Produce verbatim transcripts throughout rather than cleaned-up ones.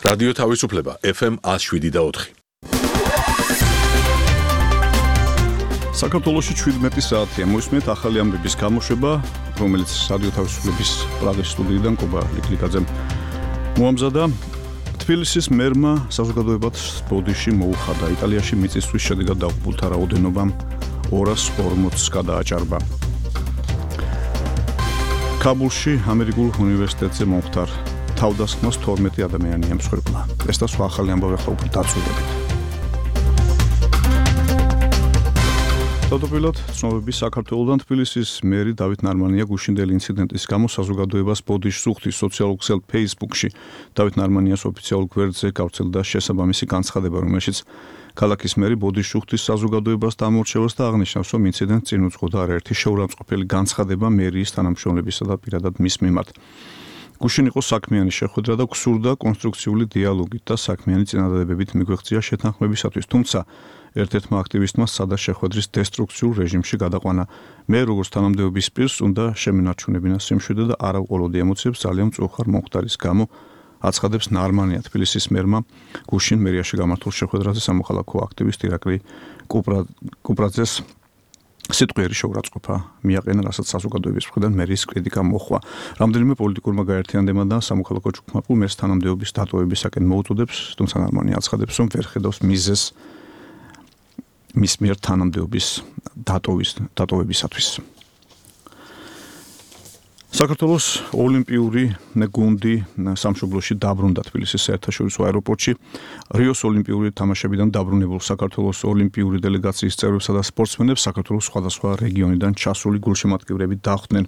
რადიო თავისუფლება ეფ ემ one oh seven და four. საქართველოში შვიდმეტი საათია. მოისმენთ ახალი ამბების გამოშვება, რომელიც რადიო თავისუფლების პრაღის სტუდიიდან კობა ლიკლიკაძემ მოამზადა. თბილისის მერმა საზოგადოებად ბოდიში მოუხადა. იტალიაში მიწისძვრის შედეგად დაღუპულთა რაოდენობამ ორას ორმოცს გადააჭარბა. კაბულში ამერიკულ უნივერსიტეტზე მომხდარ თავდასხმას თორმეტი ადამიანი ემსხვერპლა. ეს და სხვა ახალი ამბავი ახლა უფრო დაწვრილებით. თავდაპირველად ცნობები საქართველოდან თბილისის მერი დავით ნარმანია გუშინდელი ინციდენტის გამო საზოგადოებას ბოდიშს უხდის სოციალურ ქსელ Facebook-ში. დავით ნარმანიას ოფიციალურ გვერდზე გავრცელდა შესაბამისი განცხადება, რომელშიც ქალაქის მერი ბოდიშს უხდის საზოგადოებას დამორჩევას და აღნიშნავს, რომ ინციდენტს წინ უძღოდა არაერთი შეურაცხყოფელი განცხადება მერიის თანამშრომლებისა და პირადად მის მიმართ. გუშინ იყო საქმიანი შეხვედრა და გსურდა კონსტრუქციული დიალოგით და საქმიანი წინადადებებით მიგვეღწია შეთანხმებისათვის, თუმცა ერთ-ერთმა აქტივისტმა სცადა შეხვედრის დესტრუქციულ რეჟიმში გადაყვანა. მე როგორც თანამდებობის პირს უნდა შემენარჩუნებინა სიმშვიდე და არა უყოლოდი ემოციებს ძალიან მწუხარ მომხდარის გამო, აცხადებს ნარმანია თბილისის მერმა გუშინ მერიაში გამართულ შეხვედრაზე სამოქალაქო აქტივისტ ირაკლი კუპრაძეს სიტყვიერი შეურაცხყოფა მიაყენა, რასაც საზოგადოების მხრიდან მერის კრიტიკა მოჰყვა. რამდენიმე პოლიტიკურმა გაერთიანებამ და სამოქალაქო ჯგუფმა მერს თანამდებობის დატოვებისაკენ მოუწოდებს, თუმცა ნარმანია აცხადებს, რომ ვერ ხედავს მიზეზს მის მიერ თანამდებობის დატოვის დატოვებისათვის. საქართველოს ოლიმპიური გუნდი სამშობლოში დაბრუნდა თბილისის საერთაშორისო აეროპორტში. რიოს ოლიმპიური თამაშებიდან დაბრუნებულ საქართველოს ოლიმპიური დელეგაციის წევრებსა და სპორტსმენებს საქართველოს სხვადასხვა რეგიონიდან ჩასული გულშემატკივრები დახვდნენ.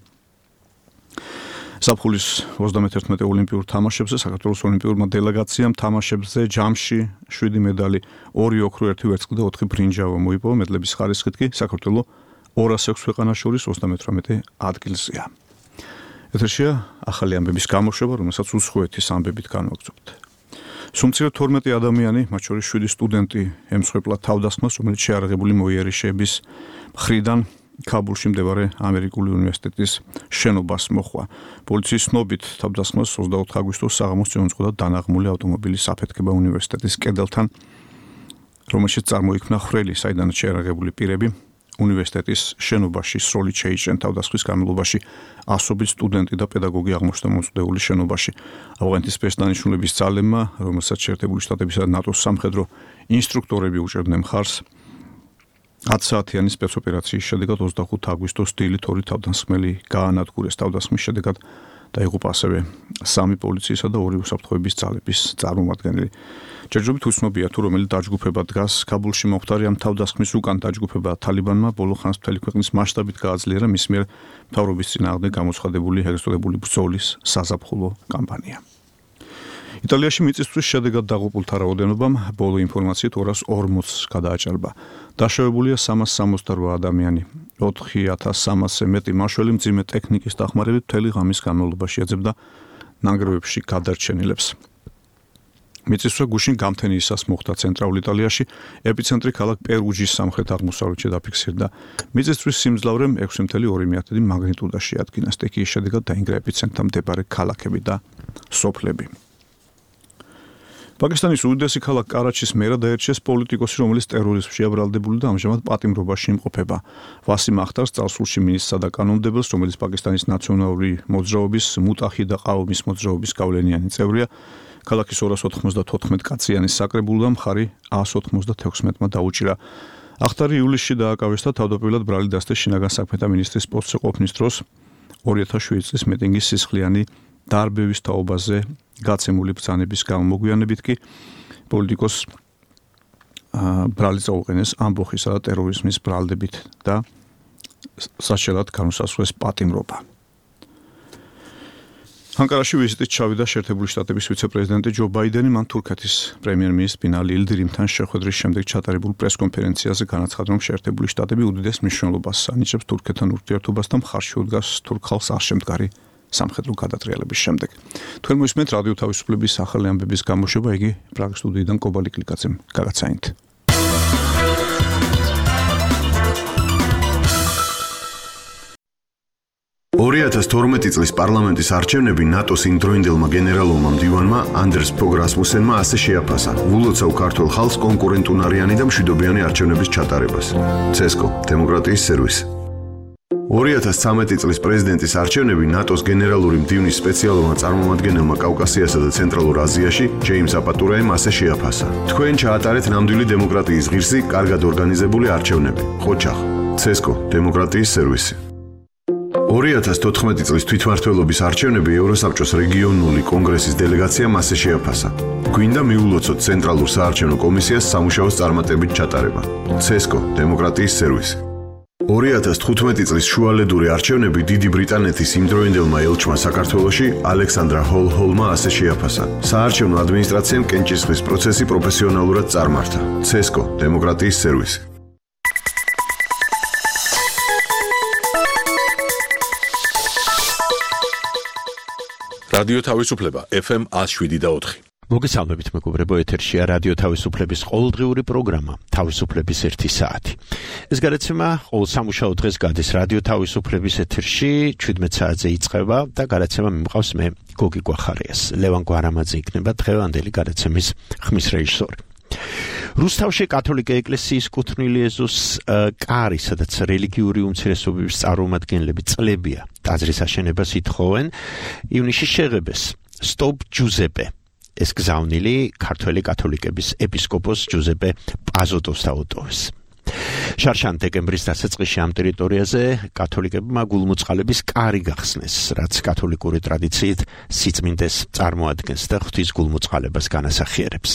ზაფხულის ოცდამეთერთმეტე ოლიმპიურ თამაშებზე საქართველოს ოლიმპიურმა დელეგაციამ თამაშებზე ჯამში შვიდი медаლი, ორი ოქრო, ერთი ვერცხლი და ოთხი ბრინჯაო მოიპოვა. მედლების ხარისხით კი საქართველო ორას ექვს ქვეყანას შორის ოცდამეთვრამეტე ადგილზეა. ეთერშია ახალი ამბების გამოშვება, რომელსაც უსხოეთის ამბებით განვაგრძობთ. სუმცირე თორმეტი ადამიანი, მათ შორის შვიდი სტუდენტი ემსხვერპლა თავდასხმას, რომელიც შეარაღებული მოიარიშეების მხრიდან კაბულში მდებარე ამერიკული უნივერსიტეტის შენობას მოჰყვა. პოლიციის ცნობით თავდასხმას ოცდაოთხი აგვისტოს საღამოს წინ უძღოდა დანაღმული ავტომობილის აფეთქება უნივერსიტეტის კედელთან, რომელშიც წარმოიქმნა ხვრელი, საიდანაც შეარაღებული პირები უნივერსიტეტის შენობაში სროლით შეიჭრნენ. თავდასხმის განმავლობაში ასობით სტუდენტი და პედაგოგი აღმოჩნდა მოწვეული შენობაში. ავღანეთის სპეცდანიშნულების ძალებმა, რომელსაც შეერთებული შტატებისა და ნატოს სამხედრო ინსტრუქტორები უჭერდნენ მხარს, ათი საათიანი სპეცოპერაციის შედეგად ოცდახუთი აგვისტოს დილით ორი თავდასხმელი გაანადგურეს. თავდასხმის შედეგად დაიღუპა ასევე სამი პოლიციისა და ორი უსაფრთხოების ძალების წარმომადგენელი. ჯერჯერობით უცნობია თუ რომელი დაჯგუფება დგას კაბულში მომხდარი ამ თავდასხმის უკან. დაჯგუფება თალიბანმა ბოლო ხანს მთელი ქვეყნის მასშტაბით გააძლიერა მის მიერ მთავრობის წინააღმდეგ გამოცხადებული ეგრეთ წოდებული ბრძოლის საზაფხულო კამპანია. იტალიაში მიწისძვრის შედეგად დაღუპულთა რაოდენობამ ბოლო ინფორმაციით ორას ორმოცს გადააჭარბა. დაშავებულია სამას სამოცდაოთხ ადამიანი. ოთხი ათას სამასზე მეტი მაშველი მძიმე ტექნიკის დახმარებით მთელი ღამის განმავლობაში ეძებდა ნანგრევებში გადარჩენილებს. მიწისძვრა გუშინ გამთენიისას მოხდა ცენტრალურ იტალიაში, ეპიცენტრი ქალაქ პერუჯის სამხრეთ-აღმოსავლეთში დაფიქსირდა. მიწისძვრის სიმძლავრემ ექვსი კoma ორი მაგნიტუდაში ადგინა. სტიქიის შედეგად დაინგრა ეპიცენტრთან მდებარე ქალაქები და სოფლები. პაკისტანის უდიდესი ქალაქ კარაჩის მერად დაერჩეს პოლიტიკოსი, რომელიც ტერორიზმში აბრალდებული და ამჟამად პატიმრობაში იმყოფება. ვასიმ ახტარს წარსულში მინისტრსა და კანონმდებელს, რომელიც პაკისტანის ნაციონალური მოძრაობის მუტაჰიდა ყავმის მოძრაობის გავლენიანი წევრია, ქალაქის ორას ოთხმოცდათოთხმეტ კაციანი საკრებულოდან მხარი ას ოცდაექვსმა დაუჭირა. ახტარი ივლისში დააკავეს და თავდაპირველად ბრალი დასდეს შინაგან საქმეთა მინისტრის პოსტზე ყოფნის დროს ორი ათას შვიდი წლის მიტინგის სისხლიანი დარბევის თაობაზე გაცემული ბრძანების გამო. მოგვიანებით კი პოლიტიკოს ბრალი წაუყენეს ამბოხისა და ტერორიზმის ბრალდებით და საშელად განუსაზღვრეს პატიმრობა. ანკარაში ვიზიტით ჩავიდა შეერთებული შტატების ვიცე-პრეზიდენტი ჯო ბაიდენი. მან თურქეთის პრემიერ-მინისტრ ბინალი ილდირიმთან შეხვედრის შემდეგ ჩატარებულ პრეს-კონფერენციაზე განაცხადა, რომ შეერთებული შტატები უდიდეს მნიშვნელობას ანიჭებს თურქეთთან ურთიერთობას და მხარში უდგას თურქ ხალხს არ შემდგარი სამხედრო გადატრიალების შემდეგ. თქვენ მოისმენთ რადიო თავისუფლების ახალი ამბების გამოშვება, იგი პრაღის სტუდიიდან კობა ლიკლიკაძემ გაგაცანით. ორი ათას თორმეტი წლის პარლამენტის არჩევნები ნატოს იმდროინდელმა გენერალურმა მდივანმა ანდერს ფოგ რასმუსენმა ასე შეაფასა ვულოცავ ქართულ ხალხს კონკურენტუნარიანი და მშვიდობიანი არჩევნების ჩატარებას. ცესკო, დემოკრატიის სერვისი. ორი ათას ცხრამეტი წლის პრეზიდენტის არჩევნები ნატოს გენერალური მდივნის სპეციალურმა წარმომადგენელმა კავკასიასა და ცენტრალურ აზიაში ჯეიმს აპატურაემ ასე შეაფასა. თქვენ ჩაატარეთ ნამდვილი დემოკრატიის ღირსი, კარგად ორგანიზებული არჩევნები. ხოჩახ, ცესკო, დემოკრატიის სერვისი. ორი ათას თოთხმეტი წლის თვითმმართველობის არჩევნები ევროსაბჭოს რეგიონული კონგრესის დელეგაციამ ასე შეაფასა. გვინდა მიულოცოთ ცენტრალურ საარჩევნო კომისიას სამუშაოს წარმატებით ჩატარება. ცესკო, დემოკრატიის სერვისი. ორი ათას თხუთმეტი წლის შუალედური არჩევნები დიდი ბრიტანეთის იმდროინდელმა ელჩმა საქართველოში ალექსანდრა ჰოლ-ჰოლმა ასე შეაფასა. საარჩევნო ადმინისტრაციამ კენჭისყრის პროცესი პროფესიონალურად წარმართა. ცესკო, დემოკრატიის სერვისი. რადიო თავისუფლება ეფ ემ ათს შვიდი და ოთხი. მოგესალმებით მეგობრებო, ეთერშია რადიო თავისუფლების ყოველდღიური პროგრამა თავისუფლების ერთი საათი. ეს გადაცემა ყოველ სამუშაო დღეს გადის რადიო თავისუფლების ეთერში, ჩვიდმეტ საათზე იწყება და გადაცემა მიმყავს მე გოგი გვახარიას. ლევან გვარამაძე იქნება დღევანდელი გადაცემის ხმის რეჟისორი. რუსთავში კათოლიკე ეკლესიის კუთვნილი ეზოს კარი, სადაც რელიგიური უმცირესობების წარმომადგენლები წლებია ტაძრის აშენებას ითხოვენ, ივნისში შეღებეს სტოპ ჯუზეპე. ეს გზავნილი ქართველი კათოლიკების ეპისკოპოს ჯუზეპე პაზოტოს დაუტოვეს. შარშან დეკემბრის დასაწყისში ამ ტერიტორიაზე კათოლიკებმა გულმოწყალების კარი გახსნეს, რაც კათოლიკური ტრადიციით სიწმინდეს წარმოადგენს და ღვთის გულმოწყალებას განასახიერებს.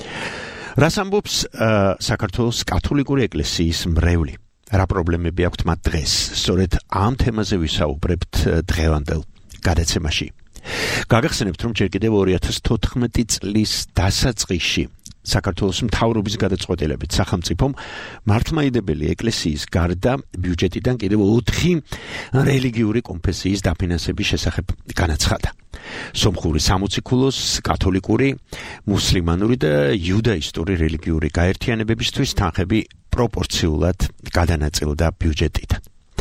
რას ამბობს საქართველოს კათოლიკური ეკლესიის მრევლი? რა პრობლემები აქვთ მათ დღეს? სწორედ ამ თემაზე ვისაუბრებთ დღევანდელ გადაცემაში. გაგახსენებთ, რომ ჯერ კიდევ ორი ათას თოთხმეტი წლის დასაწყისში საქართველოს მთავრობის გადაწყვეტილებით სახელმწიფომ მართლმადიდებელი ეკლესიის გარდა ბიუჯეტიდან კიდევ ოთხი რელიგიური კონფესიის დაფინანსების შესახებ განაცხადა. სომხური სამოციქულოს, კათოლიკური, მუსლიმანური და იუდაისტური რელიგიური გაერთიანებებისთვის თანხები პროპორციულად გადანაწილდა ბიუჯეტიდან.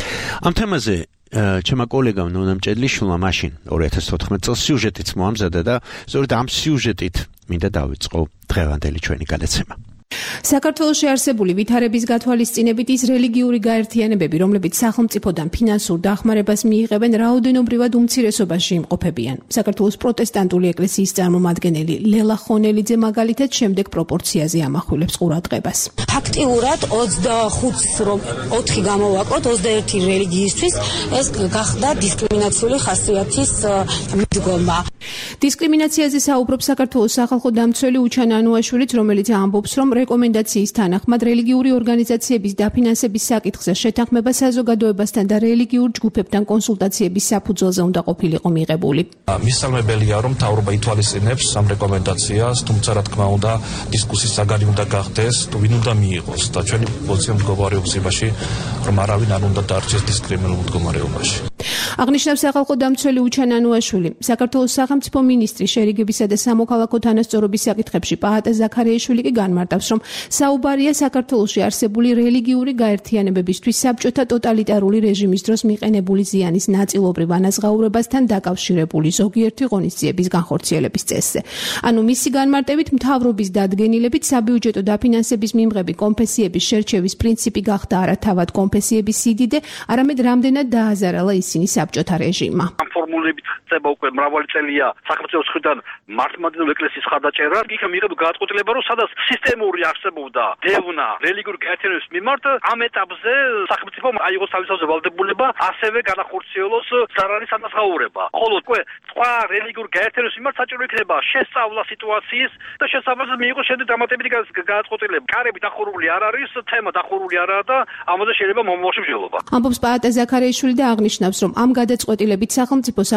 ამ თემაზე ჩემმა კოლეგამ ნონა მჭედლიშვილმა მაშინ ორი ათას თოთხმეტი წელს სიუჟეტიც მოამზადა და სწორედ ამ სიუჟეტით მინდა დავიწყო დღევანდელი ჩვენი გადაცემა. საქართველოში არსებული ვითარების გათვალისწინებით ის რელიგიური გაერთიანებები, რომლებიც სახელმწიფოდან ფინანსურ დახმარებას მიიღებენ, რაოდენობრივად უმცირესობაში იმყოფებიან. საქართველოს პროტესტანტული ეკლესიის წარმომადგენელი ლელა ხონელიძე მაგალითად შემდეგ პროპორციაზე ამახვილებს ყურადღებას. ფაქტიურად ოცდახუთს რომ ოთხი გამოვაკლოთ ოცდაერთი რელიგიისთვის, ეს გახდა დისკრიმინაციული ხასიათის მიდგომა. დისკრიმინაციაზე საუბრობს საქართველოს სახალხო დამცველი უჩან ანუაშვილიც, რომელიც ამბობს, რომ რეკომენდაციის თანახმად რელიგიური ორგანიზაციების დაფინანსების საკითხზე შეთანხმება საზოგადოებასთან და რელიგიურ ჯგუფებთან კონსულტაციების საფუძველზე უნდა ყოფილიყო მიღებული. მისალმებელია, რომ მთავრობა ითვალისწინებს ამ რეკომენდაციას, თუმცა რა თქმა უნდა დისკუსიის საგანი უნდა გახდეს, თუ ვინ უნდა მიიღოს და ჩვენი პოზიცია მდგომარეობს იმაში, რომ არავინ არ უნდა დარჩეს დისკრიმინულ მდგომარეობაში. აღნიშნავს სახალხო დამცველი უჩან ანუაშვილი. საქართველოს სახელმწიფო მინისტრი შერიგებისა და სამოქალაქო თანასწორობის საკითხებში პაატა ზაქარიაშვილი კი განმარტავს, რომ საუბარია საქართველოში არსებული რელიგიური გაერთიანებებისთვის საბჭოთა ტოტალიტარული რეჟიმის დროს მიყენებული ზიანის ნაწილობრივ ანაზღაურებასთან დაკავშირებული ზოგიერთი ღონისძიების განხორციელების წესზე. ანუ მისი განმარტებით მთავრობის დადგენილებით საბიუჯეტო დაფინანსების მიმღები კონფესიების შერჩევის პრინციპი გახდა არა თავად კონფესიების სიდიდე, არამედ რამდენად დააზარალა ისინი საბჭოთა რეჟიმმა. ამ ფორმულებით ხდება უკვე მრავალი წელია სახელმწიფოს მხრიდან მართლმადიდებელი ეკლესიის ხარდაჭერა, იქ მიიღება გადაწყვეტილება, რომ სადაც სისტემური არსებობდა დევნა რელიგიური გაერთიანების მიმართ, ამ ეტაპზე სახელმწიფომ აიღოს თავისთავად ვალდებულება ასევე განახორციელოს ზარალის ანაზღაურება. ხოლო უკვე სხვა რელიგიური გაერთიანების მიმართ საჭირო იქნება შესწავლა სიტუაციის და შესაბამისად მიიღოს შემდეგ დამატებითი გადაწყვეტილება. კარები დახურული არ არის, თემა დახურული არაა და ამაზე შეიძლება მომავალში მსჯელობა. ამბობს პაატა ზაქარიაშვილი და აღნიშნავს, რომ ამ გადაწყვეტილებით სახელმწიფო საქართველოში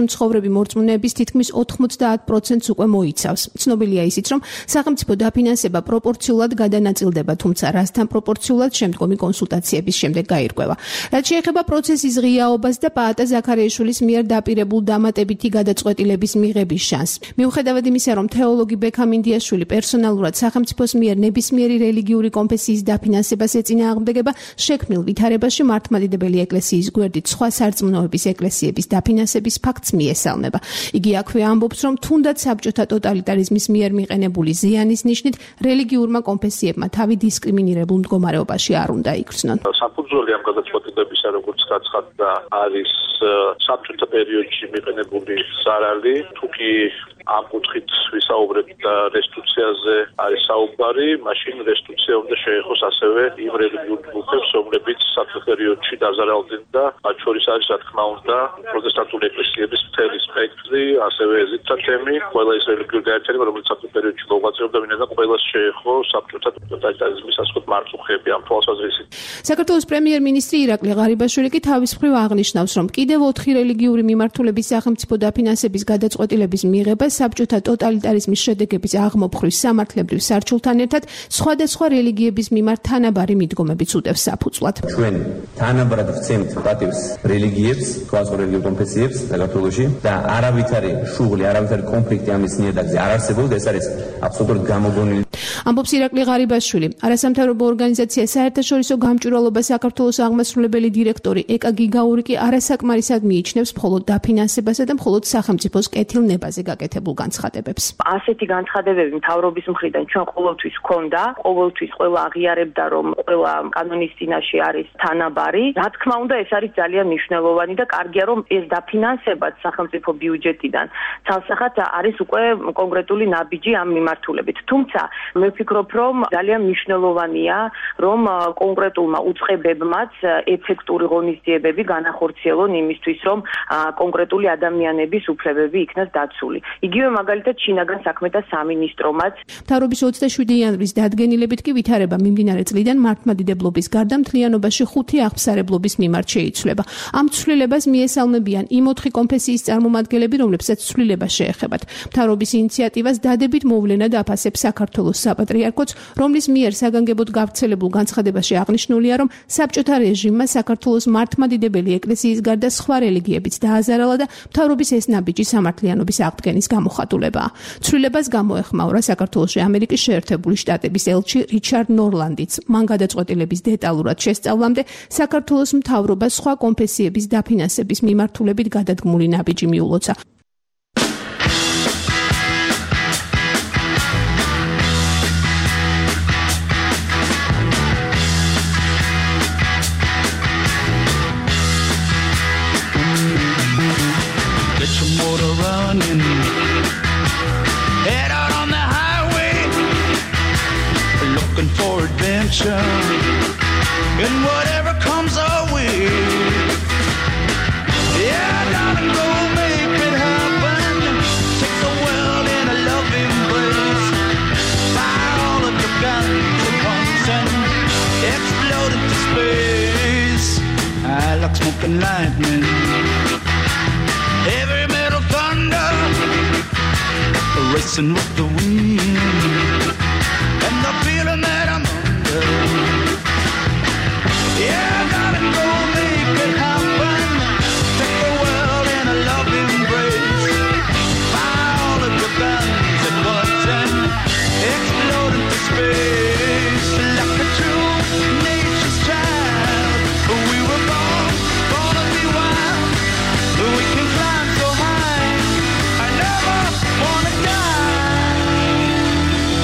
საქართველოში მცხოვრები მორწმუნეების თითქმის ოთხმოცდაათ პროცენტს უკვე მოიცავს. ცნობილია ისიც, რომ სახელმწიფო დაფინანსება პროპორციულად გადანაწილდება, თუმცა რასთან პროპორციულად შემდგომი კონსულტაციების შემდეგ გაირკვევა. რაც შეეხება პროცესის ღიაობას და პაატა ზაქარიაშვილის მიერ დაპირებულ დამატებითი გადაწყვეტილების მიღების შანსს. მიუხედავად იმისა, რომ თეოლოგი ბექა მინდიაშვილი პერსონალურად სახელმწიფოს მიერ ნებისმიერი რელიგიური კონფესიის დაფინანსებას ეწინააღმდეგება, შექმნილ ვითარებაში მართლმადიდებელი ეკლესიის გვერდით სხვა სარწმუნოების ეკლესიების დაფინანსების ფაქტს მიესალმება. იგი აქვე ამბობს, რომ თუნდაც საბჭოთა ტოტალიტარიზმის მიერ მიყენებული ზიანის ნიშნით რელიგიურმა კონფესიებმა თავი დისკრიმინირებულ მდგომარეობაში არ უნდა იქცნონ. საფუძველი ამ გადაწყვეტილებისა, როგორც გაცხადდა, არის საბჭოთა პერიოდში მიყენებული ზარალი, თუკი ამ კუთხით ვისაუბრებთ და რესტიტუციაზე არის საუბარი, მაშინ რესტიტუცია უნდა შეეხოს ასევე იმ რელიგიურ ჯგუფებს, რომლებიც საბჭოთა პერიოდში დაზარალდნენ და მათ შორის არის, რა თქმა უნდა, პროტესტანტული ეკლესიების მთელი სპექტრი, ასევე ეზითა თემი, ყველა ის რელიგიური გაერთიანება, რომელიც საბჭოთა პერიოდში მოღვაწეობდა, ვინაიდან ყველას შეეხო საბჭოთა ტოტალიტარიზმის ასეთ მარწუხები ამ თვალსაზრისით. საქართველოს პრემიერ-მინისტრი ირაკლი ღარიბაშვილი კი თავის მხრივ აღნიშნავს, რომ კიდევ ოთხი რელიგიური მიმართულების სახელმწიფო დაფინანსების გადაწყვეტილების მიღება საბჭოთა ტოტალიტარიზმის შედეგების აღმოფხვის სამართლებრივ სარჩულთან ერთად სხვადასხვა რელიგიების მიმართ თანაბარი მიდგომებიც უდევს საფუძვლად. ჩვენ თანაბრად ვცემთ პატივს რელიგიებს, სხვადასხვა რელიგიურ კონფესიებს საქართველოში და არავითარი შუღლი, არავითარი კონფლიქტი ამის ნიადაგზე არ არსებობს, ეს არის აბსოლუტურად გამოგონილი. ამბობს ირაკლი ღარიბაშვილი. არასამთავრობო ორგანიზაცია საერთაშორისო გამჭვირვალობა საქართველოს აღმასრულებელი დირექტორი ეკა გიგაური კი არასაკმარისად მიიჩნევს მხოლოდ დაფინანსებასა და მხოლოდ სახელმწიფოს კეთილნებაზე გაკეთებულ განცხადებებს. ასეთი განცხადებები მთავრობის მხრიდან ჩვენ ყოველთვის გვქონდა, ყოველთვის ყველა აღიარებდა, რომ ყველა კანონის წინაშე არის თანაბარი. რა თქმა უნდა, ეს არის ძალიან მნიშვნელოვანი და კარგია, რომ ეს დაფინანსებაც სახელმწიფო ბიუჯეტიდან ცალსახად არის უკვე კონკრეტული ნაბიჯი ამ მიმართულებით. თუმცა მე ვფიქრობ, რომ ძალიან მნიშვნელოვანია, რომ კონკრეტულმა უწყებებმაც ეფექტური ღონისძიებები განახორციელონ იმისთვის, რომ კონკრეტული ადამიანების უფლებები იქნას დაცული. იგივე მაგალითად შინაგან საქმეთა სამინისტრომაც. მთავრობის ოცდაშვიდი იანვრის დადგენილებით კი ვითარება მიმდინარე წლიდან მართლმადიდებლობის გარდა მთლიანობაში ხუთი აღფსარებლობის მიმართ შეიცვლება. ამ ცვლილებას მიესალმებიან იმ ოთხი კონფესიის წარმომადგენლები, რომლებსაც ცვლილება შეეხებათ. მთავრობის ინიციატივას დადებით მოვლენა დაფასებს საქართველოს საპატრიარქოც, რომლის მიერ საგანგებოდ გავრცელებულ განცხადებაში აღნიშნულია, რომ საბჭოთა რეჟიმმა საქართველოს მართლმადიდებელი ეკლესიის გარდა სხვა რელიგიებიც დააზარალა და მთავრობის ეს ნაბიჯი სამართლიანობის აღდგენის გამოხატულებაა. ცვლილებას გამოეხმაურა საქართველოში ამერიკის შეერთებული შტატების ელჩი რიჩარდ ნორლანდიც. მან გადაწყვეტილების დეტალურად შესწავლამდე საქართველოს მთავრობას სხვა კონფესიების დაფინანსების მიმართულებით გადადგმული ნაბიჯი მიულოცა. Head out on the highway, looking for adventure, and whatever comes our way. Yeah, darling, go make it happen. Take the world in a loving embrace. Fire all of your guns at once and explode into space. I like smoking lightning, heavy metal thunder, racing with the wind, and the feeling that I'm under. Yeah, darling, go make it happen. Take the world in a loving embrace. Fire all of your guns at once and explode into space. Like a true nature's child, we were born, born to be wild. We can climb so high, I never wanna die.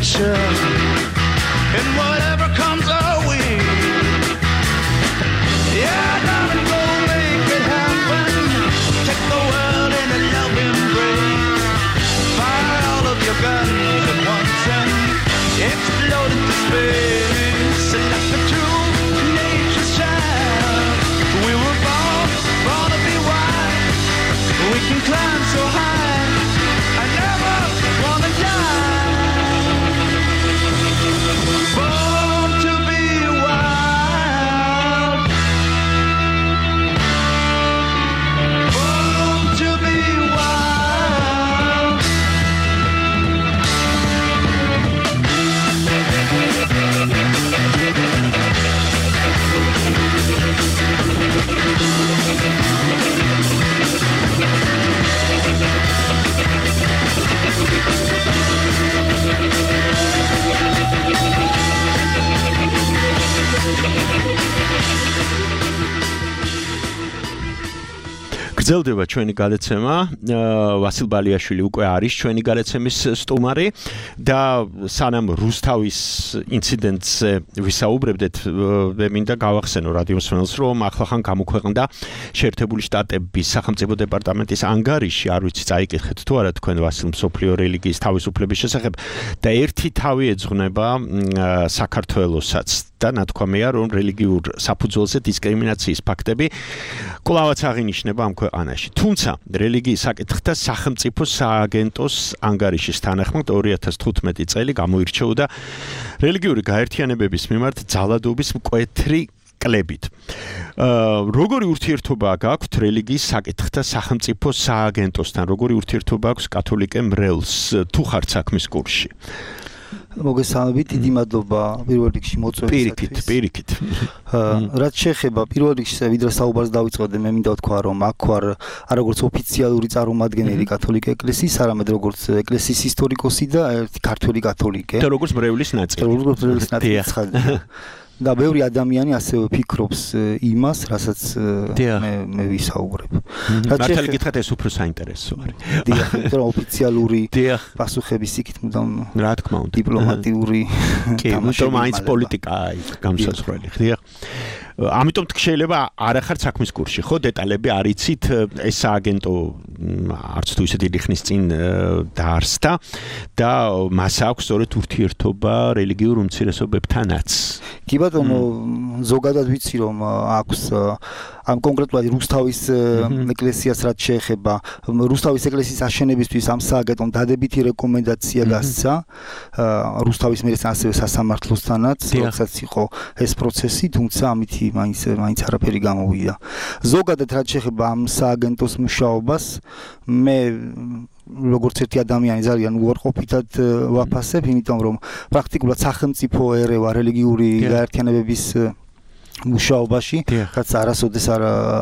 future and whatever comes our way. Yeah, darling, go make it happen. Take the world in a loving embrace. Fire all of your guns at once and explode into space. And let the true nature's child. We were born, born to be wild. We can climb so high. I never wanna die. Born to be wild. Born to be wild. გრძელდება ჩვენი გადაცემა. ვასილ ბალიაშვილი უკვე არის ჩვენი გადაცემის სტუმარი და სანამ რუსთავის ინციდენტზე ვისაუბრებდეთ, მე მინდა გავახსენო რადიო მსმენელს, რომ ახლახან გამოქვეყნდა შეერთებული შტატების სახელმწიფო დეპარტამენტის ანგარიში, არ ვიცი წაიკითხეთ თუ არა თქვენ ვასილ მსოფლიო რელიგიის თავისუფლების შესახებ და ერთი თავი ეძღვნება საქართველოსაც და ნათქვამია, რომ რელიგიურ საფუძველზე დისკრიმინაციის ფაქტები კვლავაც აღინიშნება ამ ქვეყანაში. თუმცა რელიგიის საკითხთა სახელმწიფო სააგენტოს ანგარიშის თანახმად ორი ათას თხუთმეტი წელი გამოირჩეოდა რელიგიური გაერთიანებების მიმართ ძალადობის მკვეთრი კლებით. როგორი ურთიერთობა გაქვთ რელიგიის საკითხთა სახელმწიფო სააგენტოსთან? როგორი ურთიერთობა აქვს კათოლიკე მრევლს თუ ხართ საქმის კურსში? მოგესალმებით, დიდი მადლობა პირველ რიგში მოწვევისათვის. პირიქით, პირიქით. რაც შეეხება პირველ რიგში, ვიდრე საუბარს დავიწყებდი, მე მინდა ვთქვა, რომ აქ ვარ არ როგორც ოფიციალური წარმომადგენელი კათოლიკე ეკლესიის, არამედ როგორც ეკლესიის ისტორიკოსი და ერთი ქართველი კათოლიკე. და როგორც მრევლის ნაწილი. როგორც მრევლის ნაწილი. და ბევრი ადამიანი ასევე ფიქრობს იმას, რასაც მე მე ვისაუბრებ. მართალი გითხრათ, ეს უფრო საინტერესო არის. დიახ, იმიტომ რომ ოფიციალური პასუხების იქით მუდამ რა თქმა უნდა, დიპლომატიური კი, იმიტომ მაინც პოლიტიკაა გამსაზღვრელი. დიახ. ამიტომ შეიძლება არ ახართ საქმის კურსში, ხო? დეტალები არ იცით, ეს სააგენტო არც თუ ისე დიდი ხნის წინ დაარსდა და მას აქვს სწორედ ურთიერთობა რელიგიურ უმცირესობებთანაც. კი ბატონო, ზოგადად ვიცი რომ აქვს ამ კონკრეტულად რუსთავის ეკლესიას რაც შეეხება, რუსთავის ეკლესიის აშენებისთვის ამ სააგენტომ დადებითი რეკომენდაცია გასცა რუსთავის მერესთან ასევე სასამართლოსთანაც, როდესაც იყო ეს პროცესი, თუმცა ამითი მაინც მაინც არაფერი გამოვიდა. ზოგადად რაც შეეხება ამ სააგენტოს მუშაობას, მე როგორც ერთი ადამიანი ძალიან უარყოფითად ვაფასებ, იმიტომ რომ პრაქტიკულად სახელმწიფო ერევა რელიგიური გაერთიანებების მუშაობაში, რაც არასოდეს არ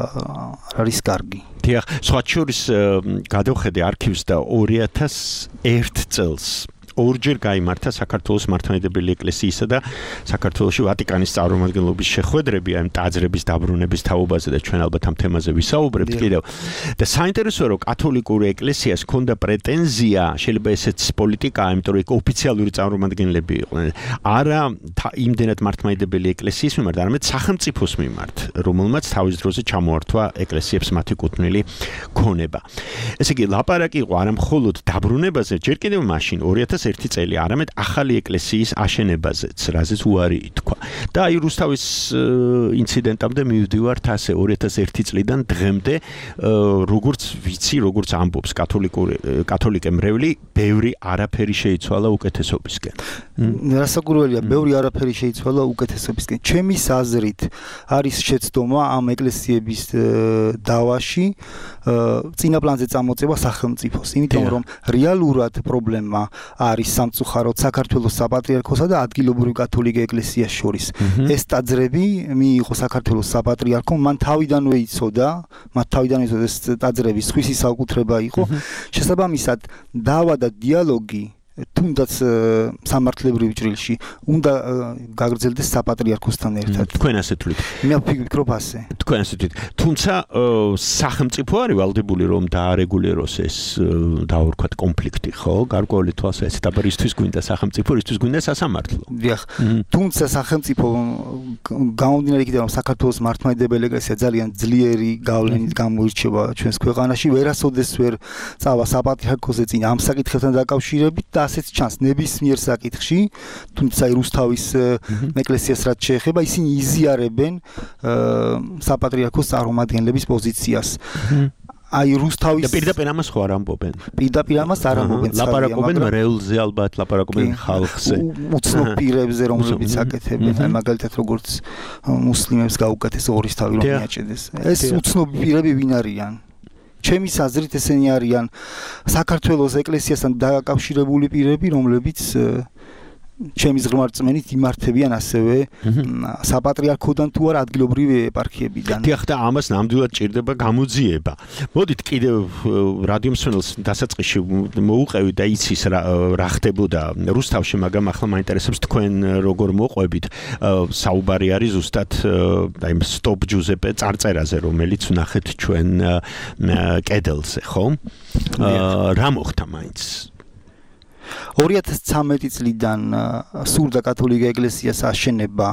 არის კარგი. დიახ, სხვა შორის გადავხედე არქივს და ორი ათას ერთ წელს ორჯერ გაიმართა საქართველოს მართლმადიდებელი ეკლესიისა და საქართველოში ვატიკანის წარმომადგენლობის შეხვედრები ამ ტაძრების დაბრუნების თაობაზე და ჩვენ ალბათ ამ თემაზე ვისაუბრებთ კიდევ. და საინტერესოა, რომ კათოლიკური ეკლესიას ჰქონდა პრეტენზია, შეიძლება ესეც პოლიტიკაა, იმიტომ რომ იქ ოფიციალური წარმომადგენლები იყვნენ, არა იმდენად მართლმადიდებელი ეკლესიის მიმართ, არამედ სახელმწიფოს მიმართ, რომელმაც თავის დროზე ჩამოართვა ეკლესიებს მათი კუთვნილი ქონება. ესე იგი, ლაპარაკი იყო არა მხოლოდ დაბრუნებაზე, ჯერ კიდევ მაშინ ორი ათას ერთი წელი, არამედ ახალი ეკლესიის აშენებაზეც, რაზეც უარი ითქვა. და აი რუსთავის ინციდენტამდე მივდივართ ასე ორი ათას ერთი წლიდან დღემდე, როგორც ვიცი, როგორც ამბობს კათოლიკური კათოლიკე მრევლი, ბევრი არაფერი შეიცვალა უკეთესობისკენ. რასაკვირველია, ბევრი არაფერი შეიცვალა უკეთესობისკენ. ჩემის აზრით არის შეცდომა ამ ეკლესიების დავაში წინა პლანზე წამოწევა სახელმწიფოს, იმიტომ რომ რეალურად პრობლემა არის სამწუხაროდ საქართველოს საპატრიარქოსა და ადგილობრივი კათოლიკე ეკლესიას შორის. ეს ტაძრები მიიღო საქართველოს საპატრიარქომ, მან თავიდანვე იცოდა, მათ თავიდანვე იცოდა ეს ტაძრები სხვისი საკუთრება იყო. შესაბამისად, დავა და დიალოგი თუნდაც სამართლებრივ ჭრილში უნდა გაგრძელდეს საპატრიარქოსთან ერთად. თქვენ ასე თვლით? მე ვფიქრობ ასე. თქვენ ასე თვლით. თუმცა სახელმწიფო არის ვალდებული რომ დაარეგულიროს ეს დაურქვათ კონფლიქტი, ხო? გარკვეული თვალსაზრისით, აბა ისთვის გვინდა სახელმწიფო, ისთვის გვინდა სასამართლო. დიახ. თუმცა სახელმწიფო გამომდინარე იქიდან რომ საქართველოს მართლმადიდებელი ეკლესია ძალიან ძლიერი გავლენით გამოირჩევა ჩვენს ქვეყანაში, ვერასოდეს ვერ წავა საპატრიარქოსზე წინ ამ საკითხებთან დაკავშირებით და ასეც ჩანს ნებისმიერ საკითხში, თუმცა რუსთავის ეკლესიას რაც შეეხება, ისინი იზიარებენ საპატრიარქოს წარმომადგენლების პოზიციას. აი რუსთავის და პირდაპირ ამას ხო არ ამბობენ? პირდაპირ ამას არ ამბობენ. ლაპარაკობენ მრევლზე ალბათ, ლაპარაკობენ ხალხზე. უცნობ პირებზე რომლებიც აკეთებენ, აი მაგალითად როგორც მუსლიმებს გაუკეთეს ორისთავი რომ მიაჭედეს. ეს უცნობი პირები ვინ არიან? ჩემი აზრით ესენი არიან საქართველოს ეკლესიასთან დაკავშირებული პირები, რომლებიც ჩემი ზღმარწმენით იმართებიან ასევე საპატრიარქოდან თუ არა ადგილობრივი ეპარქიებიდან. დიახ და ამას ნამდვილად ჭირდება გამოძიება. მოდით კიდევ რადიო მსმენელს დასაწყისში მოუყევით და იცის რა ხდებოდა რუსთავში, მაგრამ ახლა მაინტერესებს თქვენ როგორ მოყვებით. საუბარი არის ზუსტად აი სტოპ ჯუზეპე წარწერაზე, რომელიც ვნახეთ ჩვენ კედელზე, ხო? რა მოხდა მაინც? ორი ათას ცხრამეტი წლიდან სურდა კათოლიკე ეკლესიას აშენება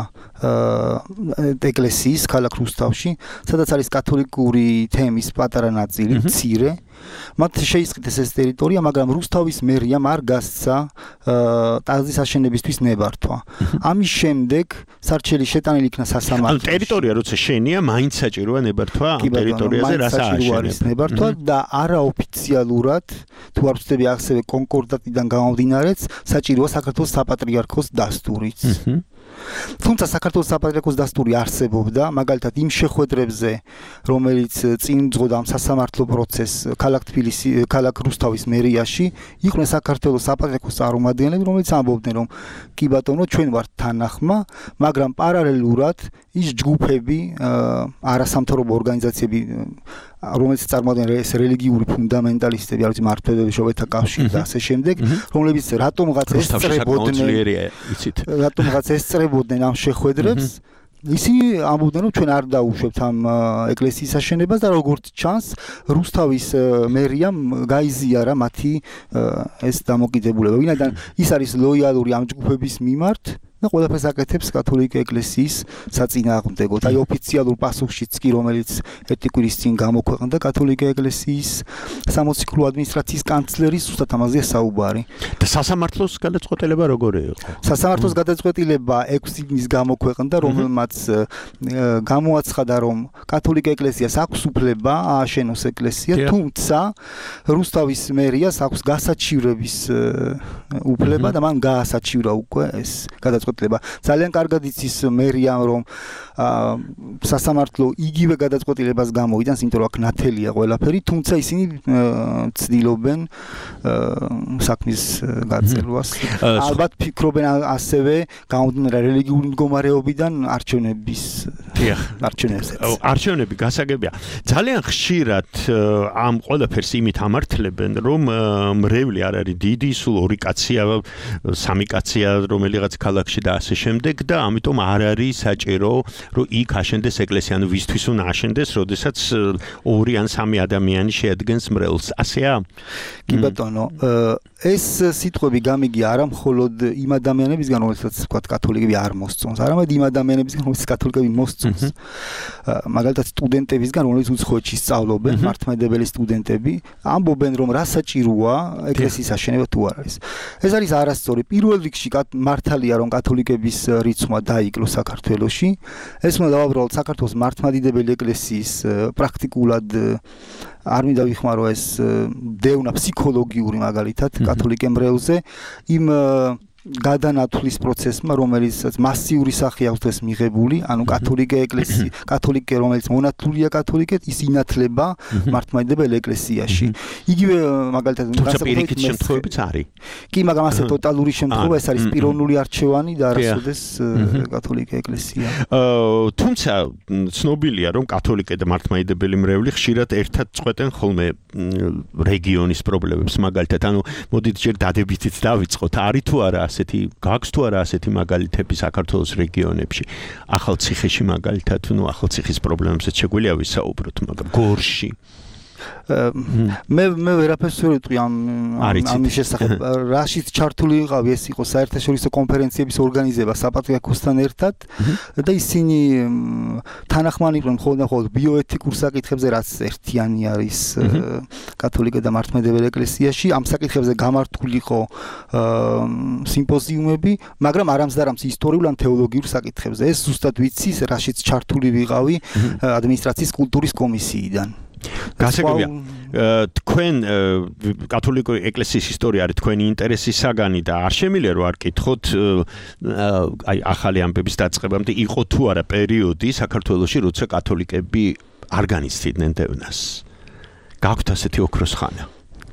ეკლესიის ქალაქ რუსთავში, სადაც არის კათოლიკური თემის პატარა ნაწილი, მცირე. მათ შეისყიდეს ეს ტერიტორია, მაგრამ რუსთავის მერიამ არ გასცა ტაძრის აშენებისთვის ნებართვა. ამის შემდეგ სარჩელი შეტანილი იქნა სასამართლოში. ანუ ტერიტორია როცა შენია, მაინც საჭიროა ნებართვა ამ ტერიტორიაზე, რასაც არის ნებართვა და არაოფიციალურად, თუ არ ვწდები ასევე კონკორდატიდან გამომდინარეც, საჭიროა საქართველოს საპატრიარქოს დასტურიც. თუმცა საქართველოს საპატრიარქოს დასტური არსებობდა, მაგალითად იმ შეხვედრებზე, რომელიც წინ მძღოდა ამ სასამართლო პროცესს ქალაქ თბილისი, ქალაქ რუსთავის მერიაში, იყვნენ საქართველოს საპატრიარქოს წარმომადგენლები, რომელიც ამბობდნენ, რომ კი ბატონო, ჩვენ ვართ თანახმა, მაგრამ პარალელურად ის ჯგუფები, არასამთავრობო ორგანიზაციები, რომელიც წარმოადგენენ ეს რელიგიური ფუნდამენტალისტები, არის მართლმადიდებლობის შრომთა კავშირი და ასე შემდეგ, რომლებიც რატომღაც ესწრებოდნენ, რატომღაც ესწრებოდნენ ამ შეხვედრებს, ისინი ამბობდნენ, რომ ჩვენ არ დაუშვებთ ამ ეკლესიის აშენებას და როგორც ჩანს, რუსთავის მერიამ გაიზიარა მათი ეს დამოკიდებულება. ვინაიდან ის არის ლოიალური ამ ჯგუფების მიმართ და ყველაფერს აკეთებს კათოლიკე ეკლესიის საწინააღმდეგოდ. აი ოფიციალურ პასუხშიც კი, რომელიც ერთი კვირის წინ გამოქვეყნდა კათოლიკე ეკლესიის სამოციქულო ადმინისტრაციის კანცლერის ზუსტად ამაზეა საუბარი. და სასამართლოს გადაწყვეტილება როგორი იყო? სასამართლოს გადაწყვეტილება ექვსი ივნის გამოქვეყნდა, რომელმაც გამოაცხადა, რომ კათოლიკე ეკლესიას აქვს უფლება ააშენოს ეკლესია, თუმცა რუსთავის მერიას აქვს გასაჩივრების უფლება და მან გაასაჩივრა უკვე ეს გადაწყვეტილება. ძალიან კარგად იცის მერიამ, რომ სასამართლო იგივე გადაწყვეტილებას გამოიტანს, იმიტომ რომ აქ ნათელია ყველაფერი, თუმცა ისინი ცდილობენ საქმის გაწელვას. ალბათ ფიქრობენ ასევე გამომდინარე რელიგიური მდგომარეობიდან არჩევნების არჩევნებზეც. არჩევნები გასაგებია. ძალიან ხშირად ამ ყველაფერს იმით ამართლებენ, რომ მრევლი არ არის დიდი, სულ ორი კაცია, სამი კაცია, რომელიღაც ქალაქში და ასე შემდეგ და ამიტომ არ არის საჭირო რომ იქ აშენდეს ეკლესია, ანუ ვისთვის უნდა აშენდეს, როდესაც ორი ან სამი ადამიანი შეადგენს მრევლს. ასეა? კი ბატონო, ეს სიტყვები გამიგია არა მხოლოდ იმ ადამიანებისგან, რომელსაც ვთქვათ კათოლიკები არ მოსწონს, არამედ იმ ადამიანებისგან, რომელსაც კათოლიკები მოსწონს. მაგალითად სტუდენტებისგან, რომლებიც უცხოეთში სწავლობენ, მართლმადიდებელი სტუდენტები, ამბობენ, რომ რა საჭიროა ეკლესიის აშენება თუ არ არის. ეს არის არასწორი. პირველ რიგში მართალია, რომ კათოლიკების რიცხვმა დაიკლო საქართველოში. ეს უნდა დავაბრალოთ საქართველოს მართლმადიდებელი ეკლესიის პრაქტიკულად არ მინდა ვიხმარო ეს დევნა ფსიქოლოგიური მაგალითად კათოლიკე მრევლზე იმ გადანათვლის პროცესმა, რომელიცაც მასიური სახე აქვს დღეს მიღებული, ანუ კათოლიკე ეკლესია, კათოლიკე, რომელიც მონათლულია კათოლიკეთ, ის ინათლება მართლმადიდებელ ეკლესიაში. იგივე მაგალითად განსაკუთრებით შემთხვევებიც არის. კი, მაგრამ ასე ტოტალური შემთხვევა ეს არის პიროვნული არჩევანი და არასოდეს კათოლიკე ეკლესია. თუმცა ცნობილია, რომ კათოლიკე და მართლმადიდებელი მრევლი ხშირად ერთად წყვეტენ ხოლმე რეგიონის პრობლემებს, მაგალითად, ანუ მოდით ჯერ დადებითით დავიწყოთ, არის თუ არა ასეთი, გაქვს თუ არა ასეთი მაგალითები საქართველოს რეგიონებში. ახალციხეში მაგალითად, ნუ ახალციხის პრობლემებზეც შეგვიძლია ვისაუბროთ, მაგრამ გორში მე მე ვერაფერს ვერ ვიტყვი ამ ამის შესახებ. რაშიც ჩართული ვიყავი, ეს იყო საერთაშორისო კონფერენციების ორგანიზება საპატრიარქოსთან ერთად და ისინი თანახმანი იყვნენ მხოლოდ და მხოლოდ ბიოეთიკურ საკითხებზე, რაც ერთიანი არის კათოლიკე და მართლმადიდებელ ეკლესიაში. ამ საკითხებზე გამართული იყო სიმპოზიუმები, მაგრამ არამც და არამც ისტორიულ ან თეოლოგიურ საკითხებზე. ეს ზუსტად ვიცი, რაშიც ჩართული ვიყავი ადმინისტრაციის კულტურის კომისიიდან. გასაგებია, თქვენ კათოლიკური ეკლესიის ისტორია არის თქვენი ინტერესის საგანი და არ შემიძლია რომ არ კითხოთ აი ახალი ამბების დაწყებამდე იყო თუ არა პერიოდი საქართველოში, როცა კათოლიკები არ განიცდიდნენ დევნას. გაქვთ ასეთი ოქროს ხანა?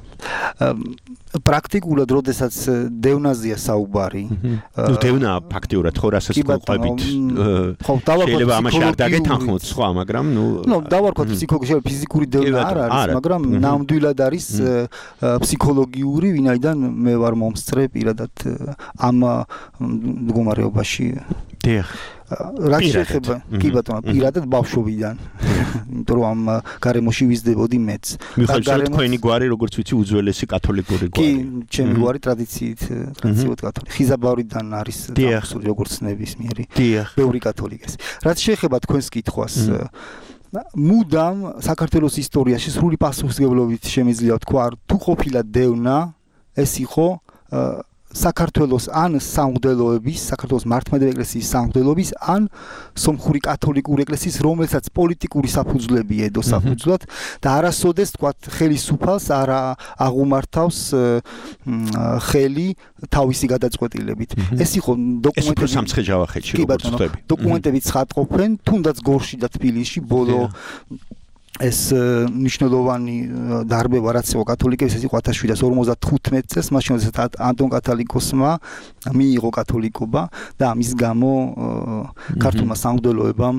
პრაქტიკულად, როდესაც დევნაზეა საუბარი. ნუ დევნა ფაქტიურად ხო რასაც ყვებით. შეიძლება ამაში არ დაგეთანხმოთ სხვა, მაგრამ ნუ ნუ დავარქვათ ფსიქოლოგიური, ფიზიკური დევნა არ არის, მაგრამ ნამდვილად არის ფსიქოლოგიური, ვინაიდან მე ვარ მომსწრე პირადად ამ მდგომარეობაში. დიახ. რაც შეეხება, კი ბატონო, პირადად ბავშვობიდან. იმიტომ რომ ამ გარემოში ვიზრდებოდი მეც. მიუხედავად თქვენი გვარი, როგორც ვიცი, უძველესი კათოლიკური გვარი. კი, ჩემი გვარი ტრადიციით, ტრადიციულად კათოლიკე. ხიზაბავრიდან არის დამხსული როგორც ნებისმიერი. ბევრი კათოლიკეს. რაც შეეხება თქვენს კითხვას, მუდამ საქართველოს ისტორიაში სრული პასუხისმგებლობით შემიძლია თქვა, თუ ყოფილა დევნა, ეს იყო საქართველოს ან სამღვდელოების, საქართველოს მართლმადიდებელი ეკლესიის სამღვდელოების, ან სომხური კათოლიკური ეკლესიის, რომელსაც პოლიტიკური საფუძვლები ედო საფუძვლად და არასოდეს თქვა ხელისუფალს არ აღუმართავს ხელი თავისი გადაწყვეტილებით. ეს იყო დოკუმენტები სამცხე ჯავახეთში, როგორც ხდები. დოკუმენტები ცხადყოფენ, თუნდაც გორში და თბილისში ბოლო ეს მნიშვნელოვანი დარბევა რაც იყო კათოლიკების, ეს იყო ათას შვიდსათ ორმოცდათხუთმეტ წელს, მაშინ როდესაც ანტონ კათალიკოსმა მიიღო კათოლიკობა და ამის გამო ქართულმა სამღვდელოებამ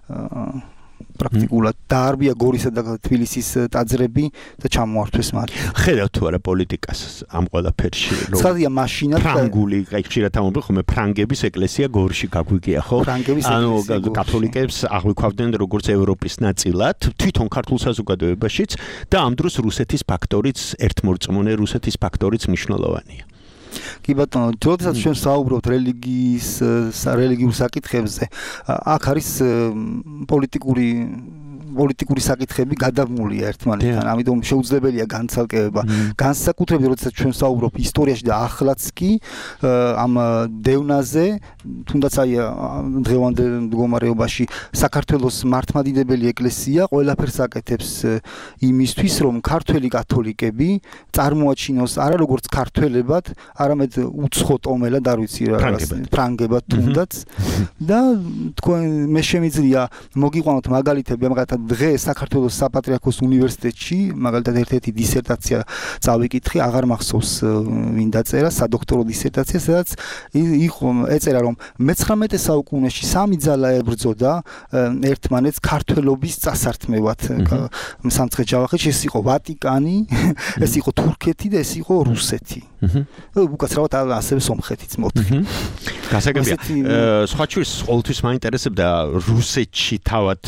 პრაქტიკულად დაარბია გორისა და თბილისის ტაძრები და ჩამოართვეს მათ. ხედავთ თუ არა პოლიტიკას ამ ყველაფერში, რომ ხადია მაშინაც ფრანგული, აი ხშირად ამბობენ ხოლმე ფრანგების ეკლესია გორში გაგვიგია, ხო? ანუ კათოლიკებს აღვიქვავდნენ როგორც ევროპის ნაწილად, თვითონ ქართულ საზოგადოებაშიც და ამ დროს რუსეთის ფაქტორიც ერთმორწმუნე რუსეთის ფაქტორიც მნიშვნელოვანია. კი ბატონო, როდესაც ჩვენ საუბრობთ რელიგიის, რელიგიურ საკითხებზე, აქ არის პოლიტიკური პოლიტიკური საკითხები გადამულია ერთმანეთთან, ამიტომ შეუძლებელია განცალკევება. განსაკუთრებით, როდესაც ჩვენ საუბრობთ ისტორიაში და ახლაც კი ამ დევნაზე, თუნდაც აი დღევანდელ მდგომარეობაში საქართველოს მართლმადიდებელი ეკლესია ყველაფერს აკეთებს იმისთვის, რომ ქართველი კათოლიკები წარმოაჩინოს არა როგორც ქართველებად, არამედ უცხო ტომელად, არ ვიცი რა, ფრანგებად თუნდაც და თქვენ მე შემიძლია მოგიყვანოთ მაგალითები, მაგალითად დღეს საქართველოს საპატრიარქოს უნივერსიტეტში, მაგალითად ერთ-ერთი დისერტაცია წავიკითხე, აღარ მახსოვს ვინ დაწერა, სადოქტორო დისერტაცია, სადაც იყო ეწერა, რომ მეცხრამეტე საუკუნეში სამი ძალა ებრძოდა ერთმანეთს ქართველობის წასართმევად სამცხე ჯავახეთში, ეს იყო ვატიკანი, ეს იყო თურქეთი და ეს იყო რუსეთი. უკაცრავად ასევე სომხეთიც მოთხი. გასაგებია, სხვა შორის ყოველთვის მაინტერესებდა რუსეთში თავად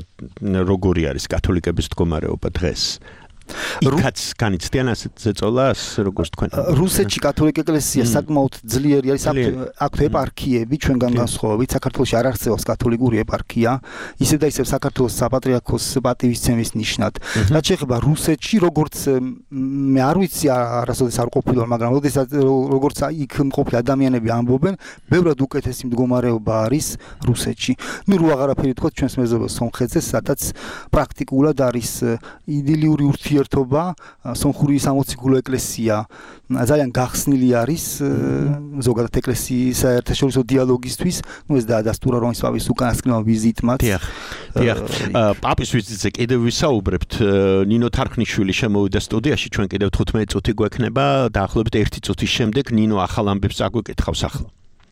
როგორი არის კათოლიკების მდგომარეობა დღეს? იქაც განიცდიან ასეთ ზეწოლას, როგორც თქვენ. რუსეთში კათოლიკე ეკლესია საკმაოდ ძლიერი არის, აქვთ ეპარქიები, ჩვენგან განსხვავებით, საქართველოში არ არსებობს კათოლიკური ეპარქია, ისევ და ისევ საქართველოს საპატრიარქოს პატივისცემის ნიშნად. რაც შეეხება რუსეთში, როგორც მე არ ვიცი, არასოდეს არ ყოფილა, მაგრამ როდესაც როგორც იქ მყოფი ადამიანები ამბობენ, ბევრად უკეთესი მდგომარეობა არის რუსეთში. ნუ რო აღარაფერი თქვა ჩვენს მეზობელ სომხეთზე, სადაც პრაქტიკულად არის იდილიური ურთიერთობა ურთიერთობა სომხური სამოციქულო ეკლესია ძალიან გახსნილი არის ზოგადად ეკლესიის საერთაშორისო დიალოგისთვის, ну ეს დაადასტურა რომის პაპის უკანასკნელმა ვიზიტმა. დიახ. დიახ. პაპის ვიზიტზე კიდევ ვისაუბრებთ. ნინო თარხნიშვილი შემოვიდა სტუდიაში, ჩვენ კიდევ თხუთმეტი წუთი გვექნება, დაახლოებით ერთი წუთის შემდეგ ნინო ახალ ამბებს აგვეკითხავს ახლა.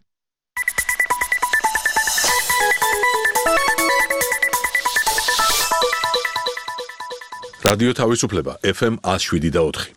რადიო თავისუფლება ეფ ემ one oh seven და four.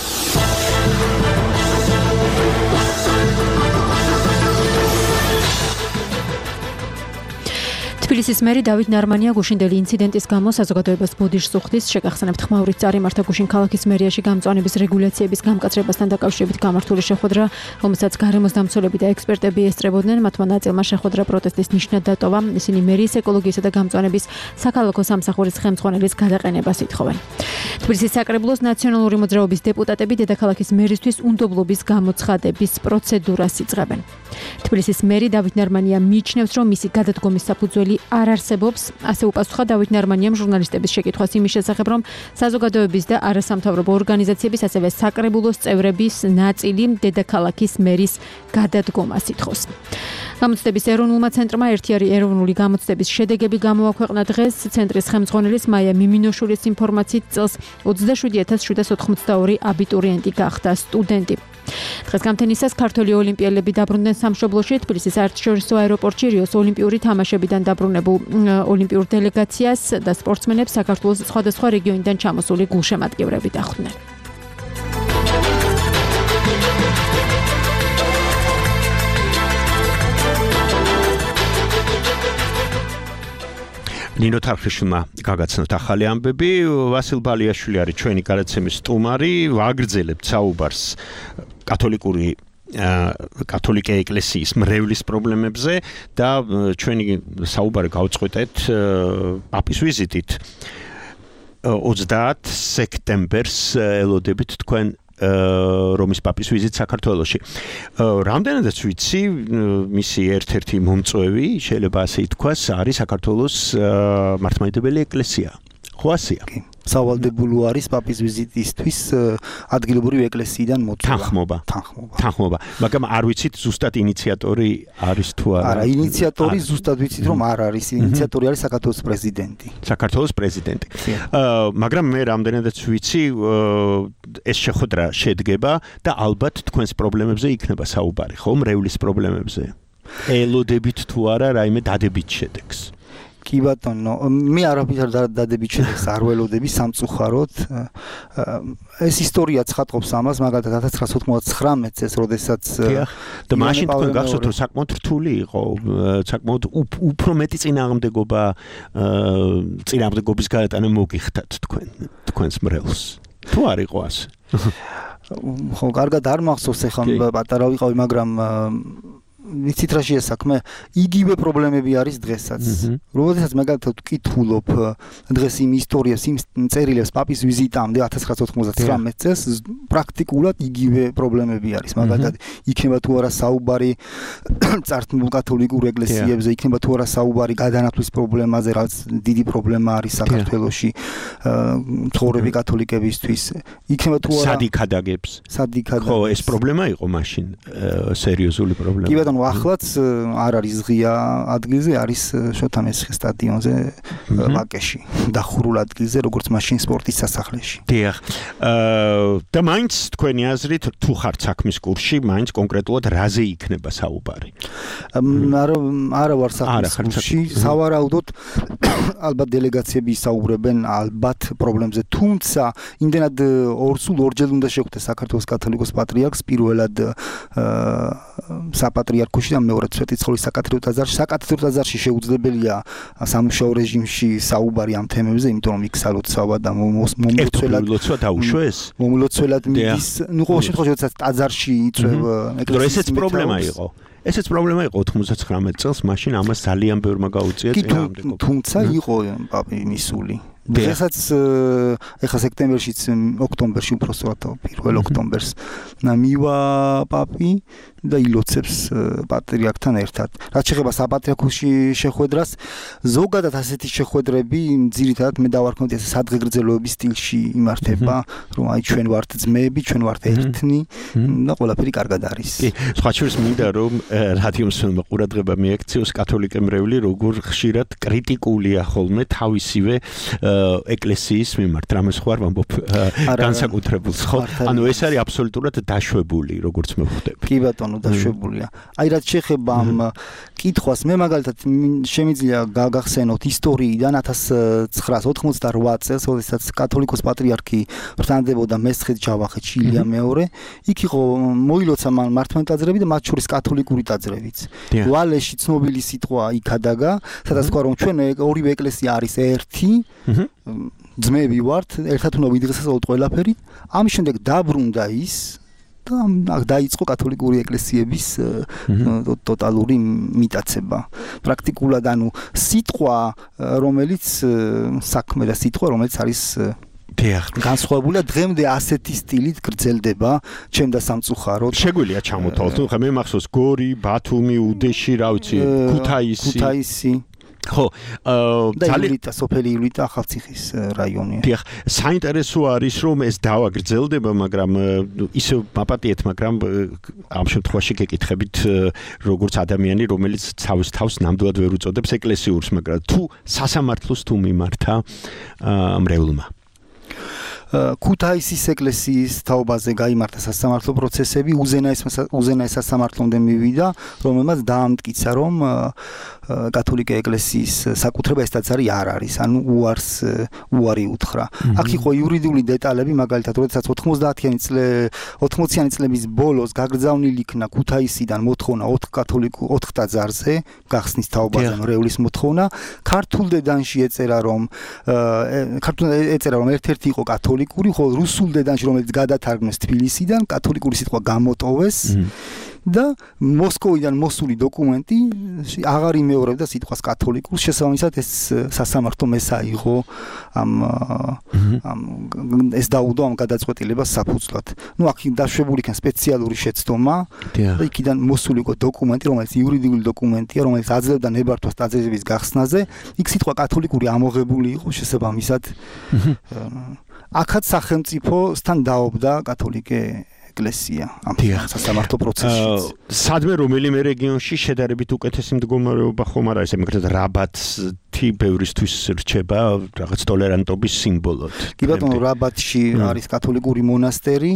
თბილისის მერი დავით ნარმანია გუშინდელი ინციდენტის გამო საზოგადოებას ბოდიშს უხდის შეგახსენებთ ხმაურის წარიმართა გუშინ ქალაქის მერიაში გამწვანების რეგულაციების გამკაცრებასთან დაკავშირებით გამართული შეხვედრა, რომელსაც გარემოს დამცველები და ექსპერტები ესწრებოდნენ, მათმა ნაწილმა შეხვედრა პროტესტის ნიშნად დატოვა. ისინი მერის ეკოლოგიისა და გამწვანების საქალაქო სამსახურის ხელმძღვანელის გადაყენებას ითხოვენ. თბილისის საკრებულოს ნაციონალური მოძრაობის დეპუტატები დედაქალაქის მერისთვის უნდობლობის გამოცხადების პროცედურას იწყებენ. თბილისის მერი დავით ნარმანია მიიჩნევს, რომ მისი გადადგომის საფუძველი არ არსებობს. ასე უპასუხა დავით ნარმანიამ ჟურნალისტების შეკითხვას იმის შესახებ, რომ საზოგადოების და არასამთავრობო ორგანიზაციების, ასევე საკრებულოს წევრების ნაწილი დედაქალაქის მერის გადადგომას ითხოვს. გამოცდების ეროვნულმა ცენტრმა ერთიანი ეროვნული გამოცდების შედეგები გამოაქვეყნა დღეს. ცენტრის ხელმძღვანელის მაია მიმინოშვილის ინფორმაციით წელს ოცდაშვიდი ათას შვიდსათ ოთხმოცდაორი აბიტურიენტი გახდა სტუდენტი. დღეს გამთენისას ქართველი ოლიმპიელები დაბრუნდნენ სამშობლოში. თბილისის საერთაშორისო აეროპორტში რიოს ოლიმპიური თამაშებიდან დაბრუნებულ ოლიმპიურ დელეგაციას და სპორტსმენებს საქართველოს სხვადასხვა რეგიონიდან ჩამოსული გულშემატკივრები დახვდნენ. ნინო თარხნიშვილმა გაგაცნოთ ახალი ამბები. ვასილ ბალიაშვილი არის ჩვენი გადაცემის სტუმარი. ვაგრძელებთ საუბარს კათოლიკური კათოლიკე ეკლესიის მრევლის პრობლემებზე და ჩვენი საუბარი გავწყვეტეთ პაპის ვიზიტით. ოცდაათ სექტემბერს ელოდებით თქვენ რომის პაპის ვიზიტ საქართველოში. რამდენადაც ვიცი, მისი ერთ-ერთი მომწვევი, შეიძლება ასე ითქვას, არის საქართველოს მართლმადიდებელი ეკლესია. ხო ასეა? სავალდებულო არის პაპის ვიზიტისთვის ადგილობრივი ეკლესიიდან მოწვევა. თანხმობა. თანხმობა. თანხმობა. მაგრამ არ ვიცით ზუსტად ინიციატორი არის თუ არა. არა, ინიციატორი ზუსტად ვიცით რომ არ არის. ინიციატორი არის საქართველოს პრეზიდენტი. საქართველოს პრეზიდენტი. აა მაგრამ მე რამდენადაც ვიცი, ეს შეხვედრა შედგება და ალბათ თქვენს პრობლემებზე იქნება საუბარი, ხო? მრევლის პრობლემებზე. ელოდებით თუ არა რაიმე დადებით შედეგს. კი ბატონო, მე არაფერ დადებით შედეგს არ ველოდები სამწუხაროდ. ეს ისტორია ცხადყოფს ამას, მაგალითად ათას ცხრაასა ოცდათხმეტ წელს, როდესაც და მაშინ თქვენ გახსოვთ, რომ საკმაოდ რთული იყო, საკმაოდ უფრო მეტი წინააღმდეგობა წინააღმდეგობის გადატანა მოგიხდათ თქვენ, თქვენს მრევლს. თუ არ იყო ასე? ხო, კარგად არ მახსოვს, ეხლა პატარა ვიყავი, მაგრამ ვიცით რა შეასაქმე, იგივე პრობლემები არის დღესაც. როდესაც მაგალითად ვკითხულობ დღეს იმ ისტორიას, იმ წერილებს პაპის ვიზიტამდე ათას ცხრაასა ოცდათხმეტ წელს, პრაქტიკულად იგივე პრობლემები არის. მაგალითად, იქნება თუ არა საუბარი წარქმულ კათოლიკურ ეკლესიებზე, იქნება თუ არა საუბარი გადანახვის პრობლემაზე, რაც დიდი პრობლემა არის საქართველოში მცხოვრები კათოლიკებისთვის. იქნება თუ არა სადიქადაგებს. სადიქადაგებს. ხო, ეს პრობლემა იყო მაშინ, სერიოზული პრობლემა. კი ბატონო, ახლაც არ არის ღია ადგილზე, არის შოთა მესხის სტადიონზე, ვაკეში, დახურულ ადგილზე, როგორც მაშინ სპორტის სასახლეში. დიახ. და მაინც თქვენი აზრით, თუ ხართ საქმის კურსში, მაინც კონკრეტულად რაზე იქნება საუბარი? არა, არა ვარ საქმის კურსში, სავარაუდოდ ალბათ დელეგაციები ისაუბრებენ ალბათ პრობლემებზე, თუმცა იმდენად ორსულ ორჯერ უნდა შეხვდეს საქართველოს კათოლიკოს პატრიარქს, პირველად საპატრიარქოში და მეორედ სვეტიცხოვლის საკათედრო ტაძარში. საკათედრო ტაძარში შეუძლებელია სამუშაო რეჟიმში საუბარი ამ თემებზე, იმიტომ რომ იქ სალოცავა და მომლოცველად დაუშვეს. მომლოცველად მიდის, ნუ ყოველ შემთხვევაში როდესაც ტაძარში იწვევ ეკლესიის. ესეც პრობლემა იყო. ესეც პრობლემა იყო ოცდათხმეტ წელს, მაშინ ამას ძალიან ბევრმა გაუწია წინააღმდეგობა. თუმცა იყო პაპი მისული. დღესაც ეხლა სექტემბერშიც, ოქტომბერში უფრო სწორად პირველ ოქტომბერს მივა პაპი და ილოცებს პატრიარქთან ერთად. რაც შეეხება საპატრიარქოში შეხვედრას, ზოგადად ასეთი შეხვედრები ძირითადად მე დავარქმევთ ესე სადღეგრძელოების სტილში იმართება, რომ აი ჩვენ ვართ ძმეები, ჩვენ ვართ ერთნი და ყველაფერი კარგად არის. კი, სხვა შორის მინდა რომ რადიო მსმენელმა ყურადღება მიექციოს კათოლიკე მრევლი როგორ ხშირად კრიტიკულია ხოლმე თავისივე ეკლესიის მიმართ, რამეს ხوار ვამბობ განსაკუთრებულს ხო? ანუ ეს არის აბსოლუტურად დაშვებული, როგორც მე ვხვდები. კი ბატონო, დაშვებულია. აი რაც შეეხება ამ კითხვას, მე მაგალითად შემიძლია გაგახსენოთ ისტორიიდან ათას ცხრაას ოთხმოცდაოთხ წელს, როდესაც კათოლიკოს პატრიარქი ბრთანდებოდა მესხეთ ჯავახეთში ილია მეორე, იქ იყო მოილოცა მან მართლმადიდებლური ტაძრები და მათ შორის კათოლიკური ტაძრებიც. ვალეში ცნობილი სიტყვა იქადაგა, სადაც თქვა რომ ჩვენ ორივე ეკლესია არის ერთი, ძმები ვართ, ერთად უნდა ვიდღესოთ ყველაფერი. ამის შემდეგ დაბრუნდა ის და დაიწყო კათოლიკური ეკლესიების ტოტალური მიტაცება. პრაქტიკულად ანუ სიტყვა, რომელიც საქმე და სიტყვა, რომელიც არის განსხვავებულია დღემდე ასეთი სტილით გრძელდება ჩემ და სამწუხაროდ. შეგვიძლია ჩამოთვალოთ, ხა მე მახსოვს გორი, ბათუმი, უდეში, რა ვიცი, ქუთაისი. ქუთაისი ხო, ძალიან სოფელი ივლიტა ახალციხის რაიონი. დიახ, საინტერესო არის რომ ეს დავა გრძელდება, მაგრამ ისე მაპატიეთ, მაგრამ ამ შემთხვევაში გეკითხებით როგორც ადამიანი, რომელიც თავის თავს ნამდვილად ვერ უწოდებს ეკლესიურს, მაგრამ თუ სასამართლოს თუ მიმართა მრევლმა. ქუთაისის ეკლესიის თაობაზე გაიმართა სასამართლო პროცესები, უზენაეს უზენაეს სასამართლომდე მივიდა, რომელმაც დაამტკიცა, რომ კათოლიკე ეკლესიის საკუთრება ეს ტაძარი არ არის, ანუ უარს უარი უთხრა. აქ იყო იურიდიული დეტალები, მაგალითად, როდესაც ოთხმოციანი წლების ბოლოს გაგრძავნილი იქნა ქუთაისიდან მოთხოვნა ოთხ კათოლიკურ ოთხ ტაძარზე, გახსნის თაობაზე მრევლის მოთხოვნა, ქართულ დედანში ეწერა, რომ ქართულ ეწერა, რომ ერთ-ერთი იყო კათოლიკური, ხოლო რუსულ დედანში, რომელიც გადათარგმნეს თბილისიდან, კათოლიკური სიტყვა გამოტოვეს. და მოსკოვიდან მოსული დოკუმენტი აღარ იმეორებდა სიტყვას კათოლიკურს, შესაბამისად ეს სასამართლომ ეს აიღო ამ ამ ეს დაუდო ამ გადაწყვეტილებას საფუძვლად. ნუ აქ დაშვებული იქნა სპეციალური შეცდომა და იქიდან მოსული იყო დოკუმენტი, რომელიც იურიდიული დოკუმენტია, რომელიც აძლევდა ნებართვას ტაძრების გახსნაზე. იქ სიტყვა კათოლიკური ამოღებული იყო, შესაბამისად აქაც სახელმწიფოსთან დაობდა კათოლიკე ეკლესია ამ სასამართლო პროცესში. სადმე რომელიმე რეგიონში შედარებით უკეთესი მდგომარეობა ხომ არ არის, მაგალითად რაბათი ბევრისთვის რჩება რაღაც ტოლერანტობის სიმბოლოდ. კი ბატონო, რაბათში არის კათოლიკური მონასტერი.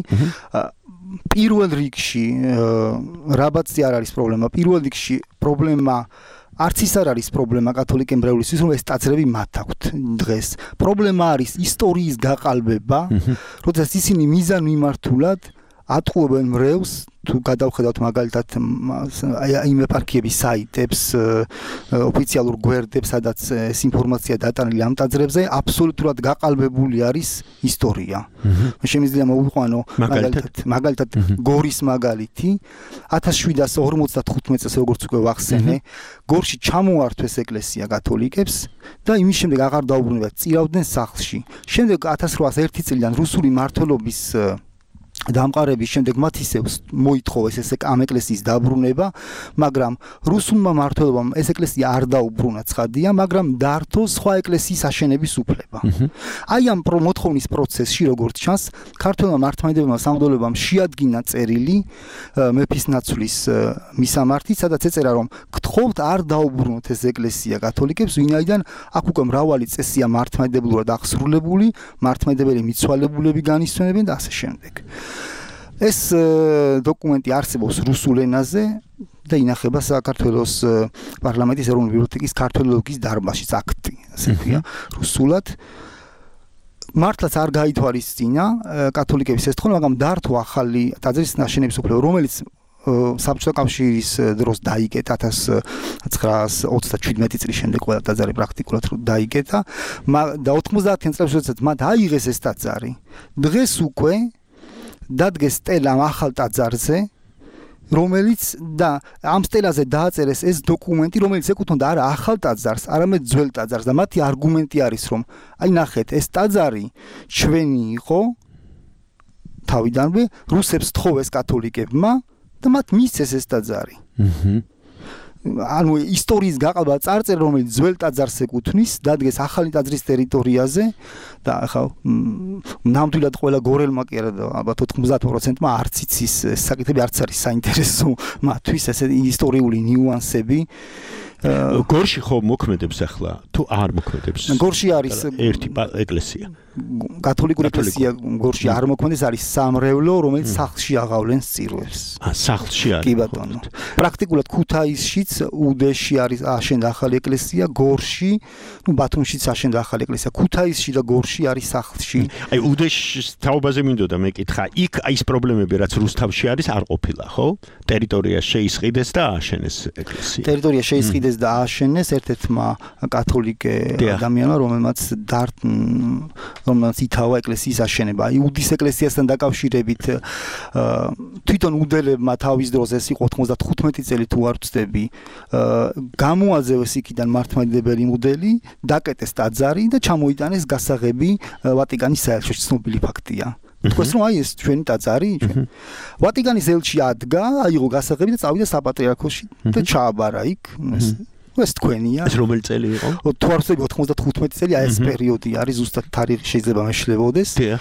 პირველ რიგში რაბათზე არ არის პრობლემა. პირველ რიგში პრობლემა არც ის არ არის პრობლემა კათოლიკე მრევლისთვის, რომ ეს ტაძრები მათ აქვთ დღეს. პრობლემა არის ისტორიის გაყალბება, როდესაც ისინი მიზანმიმართულად ატყუებენ მრევლს, თუ გადავხედავთ მაგალითად იმ ეპარქიების საიტებს, ოფიციალურ გვერდებს, სადაც ეს ინფორმაცია დატანილი ამ ტაძრებზე, აბსოლუტურად გაყალბებული არის ისტორია. შემიძლია მოვიყვანო მაგალითად მაგალითად გორის მაგალითი, ათას შვიდასი ორმოცდათხუთმეტ წელს როგორც უკვე ვახსენე, გორში ჩამოართვეს ეკლესია კათოლიკებს და იმის შემდეგ აღარ დაუბრუნებიათ, წირავდნენ სახლში. შემდეგ ათას რვაას ერთი წლიდან რუსული მმართველობის დამყარების შემდეგ მათ ისევ მოითხოვეს ეს ამ ეკლესიის დაბრუნება, მაგრამ რუსულმა მმართველობამ ეს ეკლესია არ დაუბრუნა ცხადია, მაგრამ დართო სხვა ეკლესიის აშენების უფლება. აი ამ მოთხოვნის პროცესში, როგორც ჩანს, ქართველმა მართლმადიდებელმა სამღვდელოებამ შეადგინა წერილი მეფის ნაცვლის მისამართით, სადაც ეწერა, რომ გთხოვთ არ დაუბრუნოთ ეს ეკლესია კათოლიკებს, ვინაიდან აქ უკვე მრავალი წესია მართლმადიდებლურად აღსრულებული, მართლმადიდებელი მიცვალებულები განისვენებენ და ასე შემდეგ. ეს დოკუმენტი არსებობს რუსულ ენაზე და ინახება საქართველოს პარლამენტის ეროვნული ბიბლიოთეკის ქართველოლოგიის დარბაზში, აქტი, ასე ქვია, რუსულად. მართლაც არ გაითვალისწინა კათოლიკების ეს თხოვნა, მაგრამ დართო ახალი ტაძრის აშენების უფლება, რომელიც საბჭოთა კავშირის დროს დაიკეტა ათას ცხრაას ოცდაჩვიდმეტი წლის შემდეგ ყველა ტაძარი პრაქტიკულად დაიკეტა და ოთხმოცდაათიან წლებში როდესაც მათ აიღეს ეს ტაძარი, დღეს უკვე დადგეს სტელა ამ ახალ ტაძარზე, რომელიც და ამ სტელაზე დააწერეს ეს დოკუმენტი, რომელიც ეკუთვნოდა არა ახალ ტაძარს, არამედ ძველ ტაძარს და მათი არგუმენტი არის, რომ აი ნახეთ, ეს ტაძარი ჩვენი იყო თავიდანვე, რუსებს თხოვეს კათოლიკებმა და მათ მისცეს ეს ტაძარი. აჰა. ანუ ისტორიის გაყალბა წარწერა რომელიც ძველ ტაძარს ეკუთვნის, დადგეს ახალი ტაძრის ტერიტორიაზე და ახლა ნამდვილად ყველა გორელმა კი არა და ალბათ ოთხმოცდაათ პროცენტმა არც იცის ეს საკითხები არც არის საინტერესო მათთვის ესე ისტორიული ნიუანსები. გორში ხო მოქმედებს ახლა თუ არ მოქმედებს? გორში არის ერთი ეკლესია. კათოლიკური ეკლესია გორში არ მოქმედებს, არის სამრევლო, რომელიც სახლში აღავლენს წირვებს. ა სახლში არის. კი ბატონო. პრაქტიკულად ქუთაისშიც, უდეში არის აშენდა ახალი ეკლესია, გორში, ნუ ბათუმშიც აშენდა ახალი ეკლესია, ქუთაისში და გორში არის სახლში. აი უდეშის თაობაზე მინდოდა მეკითხა, იქ აი ეს პრობლემები რაც რუსთავში არის არ ყოფილა, ხო? ტერიტორია შეისყიდეს და ააშენეს ეკლესია. ტერიტორია შეისყიდეს და ააშენეს ერთ-ერთმა კათოლიკე ადამიანმა, რომელმაც დარ რომელმაც ითავა ეკლესიის აშენება. აი უდის ეკლესიასთან დაკავშირებით თვითონ უდელებმა თავის დროს ეს იყო ოთხმოცდათხუთმეტი წელი თუ არ ვცდები, გამოაძევეს იქიდან მართლმადიდებელი მოდელი, დაკეტეს ტაძარი და ჩამოიტანეს გასაღები ვატიკანის საელჩოში, ცნობილი ფაქტია. თქვენ რომ აი ეს ჩვენი ტაძარი, ვატიკანის ელჩი ადგა, აიღო გასაღები და წავიდა საპატრიარქოში და ჩააბარა იქ ეს თქვენია. ეს რომელი წელი იყო? თუ არ ვცდები ოთხმოცდათხუთმეტი წელი, აი ეს პერიოდი არის, ზუსტად თარიღი შეიძლება მეშლებოდეს. დიახ.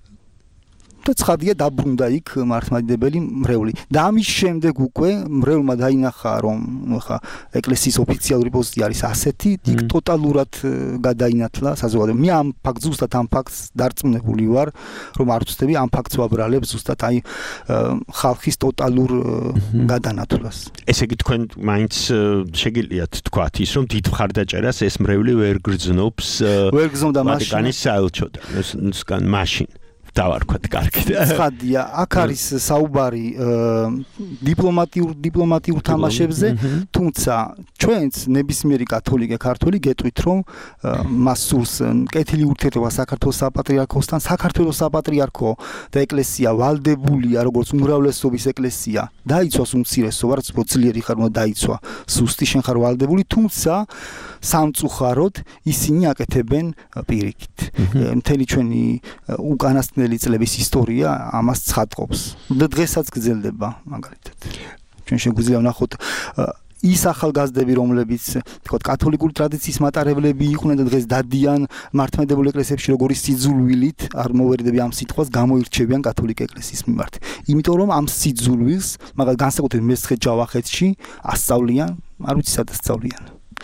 და ცხადია დაბრუნდა იქ მართლმადიდებელი მრევლი. და ამის შემდეგ უკვე მრევლმა დაინახა, რომ ხა ეკლესიის ოფიციალური პოზიცია არის ასეთი, იქ ტოტალურად გადაინათლა საზოგადოება. მე ამ ფაქტს ზუსტად ამ ფაქტს დარწმუნებული ვარ, რომ არ ვცდები ამ ფაქტს ვაბრალებ ზუსტად აი ხალხის ტოტალურ გადანათვლას. ესე იგი თქვენ მაინც შეგიძლიათ თქვათ ის, რომ დიდ მხარდაჭერას ეს მრევლი ვერ გრძნობს ვერ გრძნობდა ვატიკანის საელჩოდან, მაშინ. დავარქვათ კარგით. ცხადია, აქ არის საუბარი დიპლომატიურ დიპლომატიურ თამაშებზე, თუმცა ჩვენც ნებისმიერი კათოლიკე ქართველი გეტყვით, რომ მას სურს კეთილი ურთიერთობა საქართველოს საპატრიარქოსთან, საქართველოს საპატრიარქო და ეკლესია ვალდებულია, როგორც უმრავლესობის ეკლესია, დაიცვას უმცირესობა, რაც ძლიერი ხარ უნდა დაიცვა, სუსტი შენ ხარ ვალდებული, თუმცა სამწუხაროდ ისინი აკეთებენ პირიქით. მთელი ჩვენი უკანასკნელი წლების ისტორია ამას ცხადყოფს და დღესაც გრძელდება მაგალითად. ჩვენ შეგვიძლია ვნახოთ ის ახალგაზრდები, რომლებიც თქო კათოლიკური ტრადიციის მატარებლები იყვნენ და დღეს დადიან მართლმადიდებლურ ეკლესიებში როგორი სიძულვილით, არ მოვერიდები ამ სიტყვას, გამოირჩევიან კათოლიკე ეკლესიის მიმართ. იმიტომ რომ ამ სიძულვილს, მაგალითად განსაკუთრებით მესხეთ ჯავახეთში ასწავლიან, არ ვიცი სად ასწავლიან.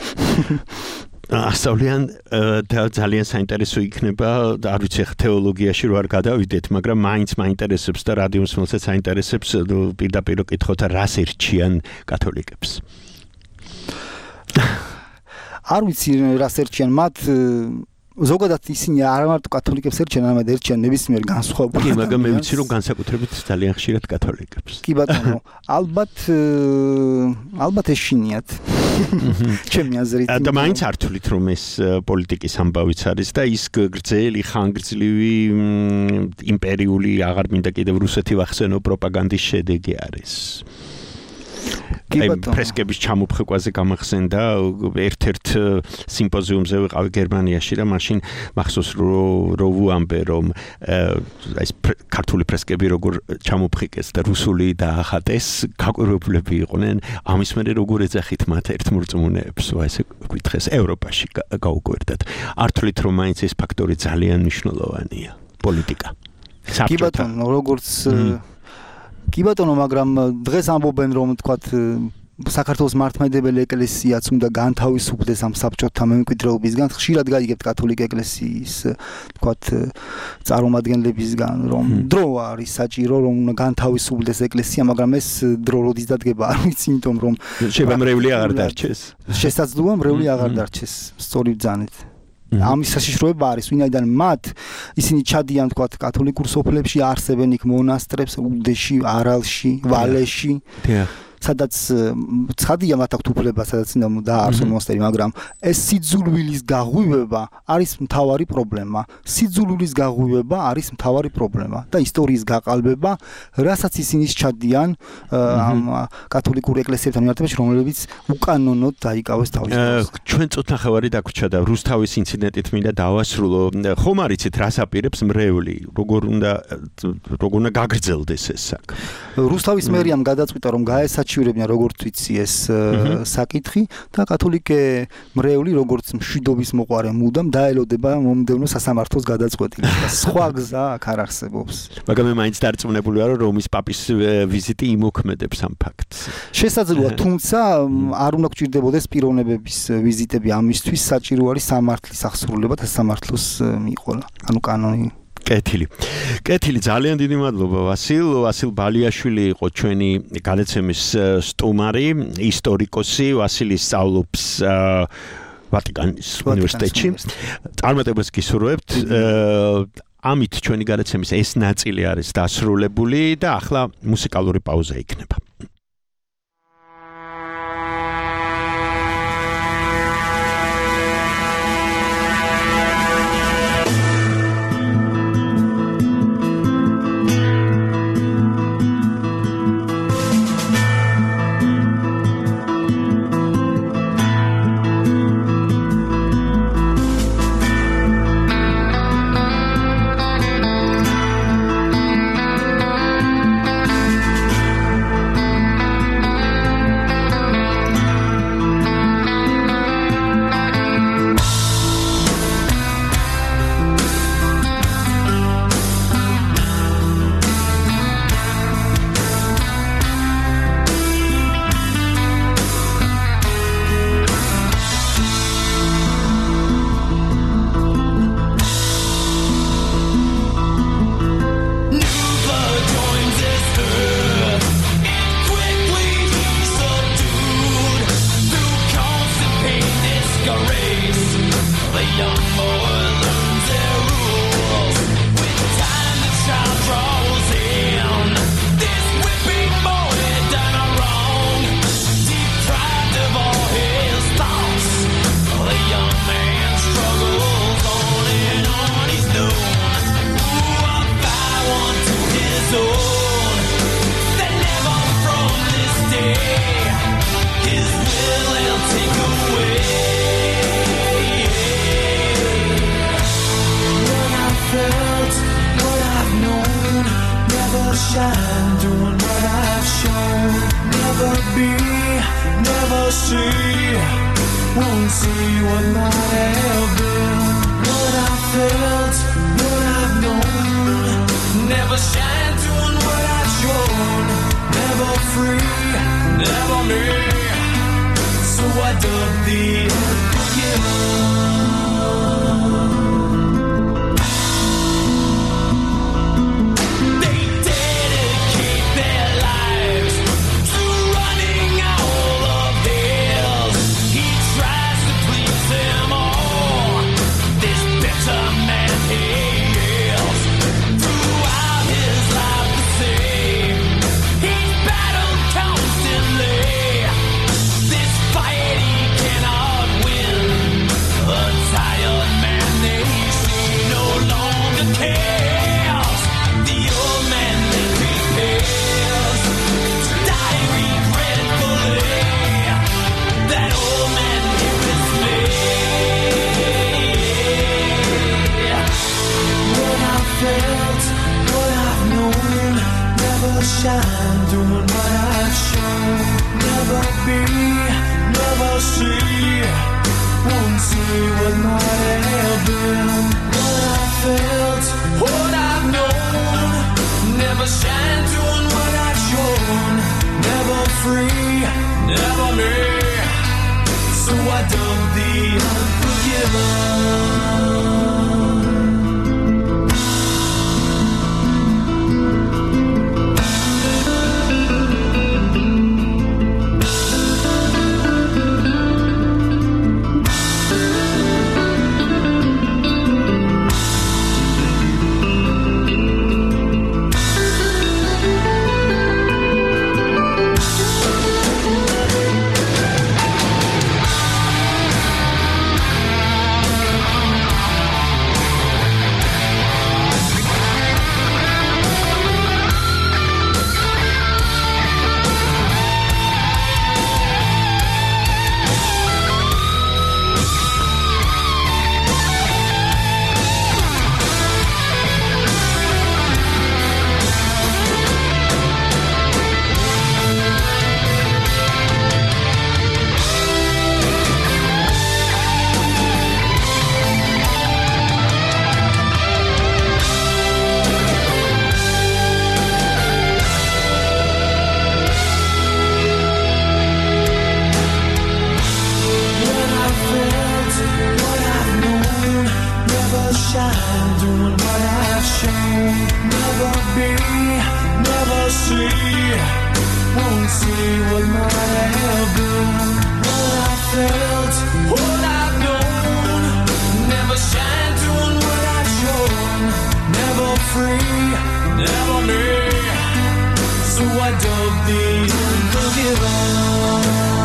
ასწავლიან და ძალიან საინტერესო იქნება, არ ვიცი ხა თეოლოგიაში რო არ გადავიდეთ, მაგრამ მაინც მაინტერესებს და რადიო მსმენელსაც საინტერესებს პირდაპირ კითხოთ რას ერჩიან კათოლიკებს. არ ვიცი რას ერჩიან მათ ზოგადად ისინი არ მარტო კათოლიკებს ერჩიან, არამედ ერჩიან ნებისმიერ განსხვავებულ. კი, მაგრამ მე ვიცი რომ განსაკუთრებით ძალიან ხშირად კათოლიკებს. კი ბატონო, ალბათ ალბათ ეშინიათ. ჩემი აზრით. და მაინც არ თulit რომ ეს პოლიტიკის ამბავიც არის და ის გრძელი ხანგრძლივი იმპერიული აღარ მინდა კიდევ რუსეთი ვახსენო პროპაგანდის შედეგი არის. აი პრესკების ჩამოფხვაზე გამახსენდა ერთ-ერთ სიმპოზიუმზე ვიყავი გერმანიაში და მაშინ მახსოვს რომ ვუამბე რომ აი ქართული პრესკები როგორ ჩამოფხიკეს და რუსული დაახატეს გაკვირვებულები იყვნენ ამის მერე როგორ ეძახით მათ ერთმორწმუნეებს ვა ესე გითხეს ევროპაში გაუკვირდათ არ თulit რომ მაინც ეს ფაქტორი ძალიან მნიშვნელოვანია პოლიტიკა კი ბატონო როგორც კი ბატონო, მაგრამ დღეს ამბობენ რომ თქვათ საქართველოს მართლმადიდებელი ეკლესიაც უნდა განთავისუფლდეს ამ საბჭოთა მემკვიდრეობისგან, ხშირად გაიგებთ კათოლიკე ეკლესიის თქვათ წარმომადგენლებისგან, რომ დრო არის საჭირო რომ უნდა განთავისუფლდეს ეკლესია, მაგრამ ეს დრო როდის დადგება არ ვიცი, იმიტომ რომ შეიძლება მრევლი აღარ დარჩეს. შესაძლოა მრევლი აღარ დარჩეს, სწორი ბრძანეთ. ამის საშიშროება არის, ვინაიდან მათ ისინი ჩადიან თქვათ კათოლიკურ სოფლებში, არსებენ იქ მონასტრებს, უდეში, არალში, ვალეში. სადაც ცხადია მათ აქვთ უფლება, სადაც უნდა დაარსონ მონასტერი, მაგრამ ეს სიძულვილის გაღვივება არის მთავარი პრობლემა. სიძულვილის გაღვივება არის მთავარი პრობლემა და ისტორიის გაყალბება, რასაც ისინი სჩადიან ამ კათოლიკურ ეკლესიებთან მიმართებაში, რომლებიც უკანონოდ დაიკავეს თავის დროს. ჩვენ წუთნახევარი დაგვრჩა და რუსთავის ინციდენტით მინდა დავასრულო. ხომ არიცით, რას აპირებს მრევლი? როგორ უნდა როგორ უნდა გაგრძელდეს ეს საქმე? რუსთავის მერიამ გადაწყვიტა, რომ გაესაჩივრებინა როგორც ვიცი ეს საკითხი და კათოლიკე მრევლი როგორც მშვიდობის მოყვარე მუდამ დაელოდება მომდევნო სასამართლოს გადაწყვეტილებას. სხვა გზა აქ არ არსებობს. მაგრამ მე მაინც დარწმუნებული ვარ, რომ რომის პაპის ვიზიტი იმოქმედებს ამ ფაქტს. შესაძლოა, თუმცა არ უნდა გჭირდებოდეს პიროვნებების ვიზიტები ამისთვის, საჭირო არის სამართლის აღსრულება და სამართლოს მიყოლა. ანუ კანონი კეთილი. კეთილი, ძალიან დიდი მადლობა ვასილ. ვასილ ბალიაშვილი იყო ჩვენი გადაცემის სტუმარი, ისტორიკოსი. ვასილი სწავლობს ვატიკანის უნივერსიტეტში. წარმატებას გისურვებთ. ამით ჩვენი გადაცემის ეს ნაწილი არის დასრულებული და ახლა მუსიკალური პაუზა იქნება. see, won't see what might have been. What I felt, what I've known, never shine doing what I've shown. Never free, never me. So I dug the unforgiven.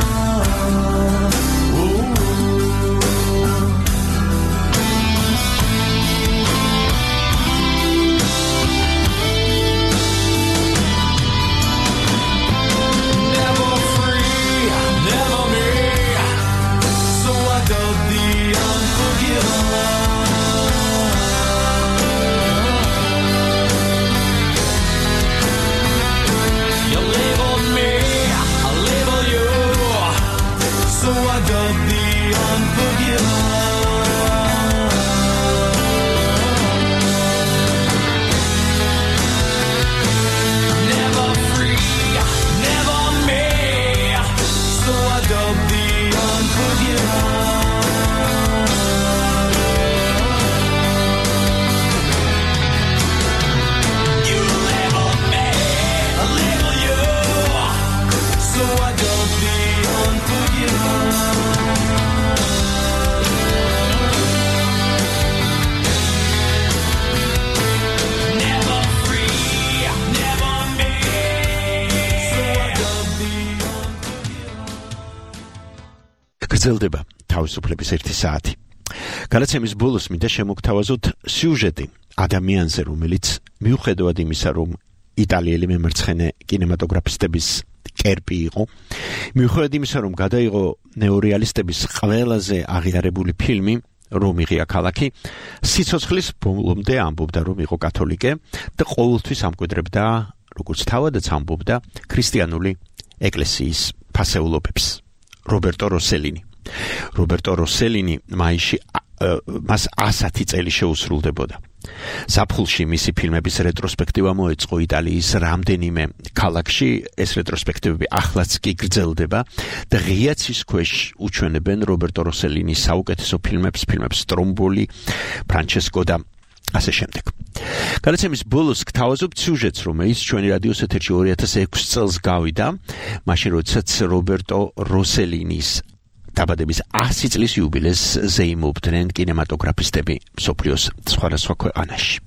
გრძელდება თავისუფლების ერთი საათი. გადაცემის ბოლოს მინდა შემოგთავაზოთ სიუჟეტი ადამიანზე, რომელიც მიუხედავად იმისა, რომ იტალიელი მემარცხენე კინემატოგრაფისტების კერპი იყო, მიუხედავად იმისა, რომ გადაიღო ნეორეალისტების ყველაზე აღიარებული ფილმი რომიღია ქალაქი, სიცოცხლის ბოლომდე ამბობდა, რომ იყო კათოლიკე და ყოველთვის ამკვიდრებდა, როგორც თავადაც ამბობდა, ქრისტიანული ეკლესიის ფასეულობებს. რობერტო როსელინი. რობერტო როსელინი მაისში მას ასი წელი შეუსრულდებოდა. ზაფხულში მისი ფილმების რეტროსპექტივა მოეწყო იტალიის რამდენიმე ქალაქში. ეს რეტროსპექტივები ახლაც კი გრძელდება და ღია ცის ქვეშ უჩვენებენ რობერტო როსელინის საუკეთესო ფილმებს, ფილმებს სტრომბოლი, ფრანჩესკო და ასე შემდეგ. გადაცემის ბოლოს გთავაზობ სიუჟეტს, რომელიც ჩვენი რადიოს ეთერში ორი ათას ექვსი წელს გავიდა, მაშინ როდესაც რობერტო როსელინის დაბადების ასი წლის იუბილეს ზეიმობდნენ კინემატოგრაფისტები მსოფლიოს სხვადასხვა ქვეყანაში.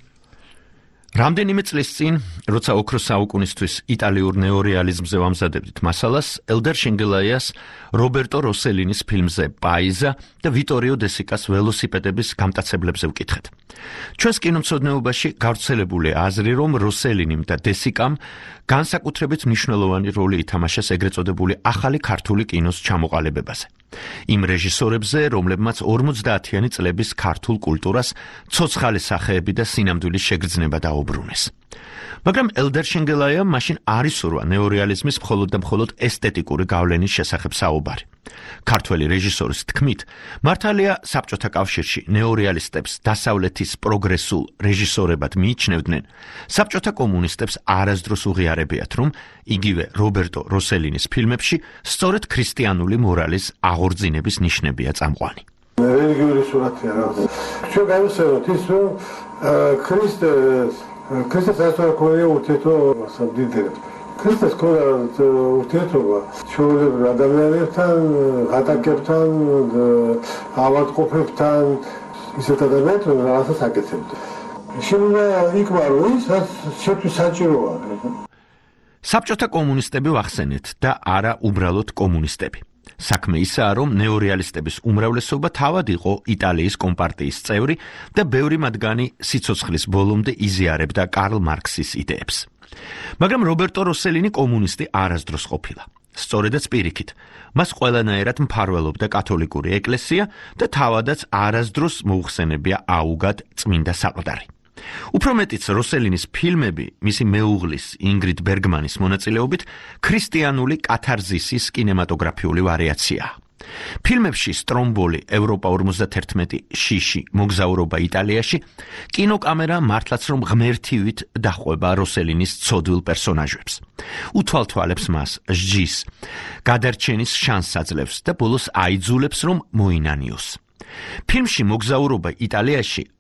რამდენიმე წლის წინ, როცა ოქროს საუკუნისთვის იტალიურ ნეორეალიზმზე ვამზადებდით მასალას, ელდარ შენგელაიას რობერტო როსელინის ფილმზე პაიზა და ვიტორიო დე სიკას ველოსიპედების გამტაცებლებზე ვკითხეთ. ჩვენს კინომცოდნეობაში გავრცელებული აზრი, რომ როსელინიმ და დე სიკამ განსაკუთრებით მნიშვნელოვანი როლი ითამაშეს ეგრეთ წოდებული ახალი ქართული კინოს ჩამოყალიბებაზე. იმ რეჟისორებზე, რომლებმაც ორმოცდაათიანი წლების ქართულ კულტურას ცოცხალი სახეები და სინამდვილის შეგრძნება დაუბრუნეს. მაგრამ ელდარ შენგელაიამ მაშინ არ ისურვა ნეორეალიზმის მხოლოდ და მხოლოდ ესთეტიკური გავლენის შესახებ საუბარი. ქართველი რეჟისორის თქმით, მართალია საბჭოთა კავშირში ნეორეალისტებს დასავლეთის პროგრესულ რეჟისორებად მიიჩნევდნენ, საბჭოთა კომუნისტებს არასდროს უღიარებიათ, რომ იგივე რობერტო როსელინის ფილმებში სწორედ ქრისტიანული მორალის აღორძინების ნიშნებია წამყვანი. რელიგიური სურათია რა. ჩვენ გავიხსენოთ ის, რომ ქრისტე ქრისტეს ასაკოვია ურთიერთო სამდიდრებს. ქრისტეს ქორა ურთიერთობა ჩვეულებრივ ადამიანებთან, ღატაკებთან, ავადმყოფებთან, ისეთ ადამიანებთან რაღაცას აკეთებდა. შეიძლება იქბარო ის, რაც შეთვის საჭიროა. საბჭოთა კომუნისტები ვახსენეთ და არა უბრალოდ კომუნისტები. საქმე ისაა, რომ ნეორეალისტების უმრავლესობა თავად იყო იტალიის კომპარტიის წევრი და ბევრი მათგანი სიცოცხლის ბოლომდე იზიარებდა კარლ მარქსის იდეებს. მაგრამ რობერტო როსელინი კომუნისტი არასდროს ყოფილა. სწორედაც პირიქით, მას ყველანაირად მფარველობდა კათოლიკური ეკლესია და თავადაც არასდროს მოუხსენებია აუგად წმინდა საყდარი. უფრო მეტიც როსელინის ფილმები მისი მეუღლის ინგრიდ ბერგმანის მონაწილეობით ქრისტიანული კათარზისის კინემატოგრაფიული ვარიაციაა. ფილმებში სტრომბოლი, ევროპა ორმოცდაერთმეტი, შიში, მოგზაურობა იტალიაში, კინოკამერა მართლაც რომ ღმერთივით დახვება როსელინის ცოდვილ პერსონაჟებს. უთვალთვალებს მას, ჟჯის, გადარჩენის შანსს აძლევს და ბოლოს აიძულებს რომ მოინანიოს. ფილმში მოგზაურობა იტალიაში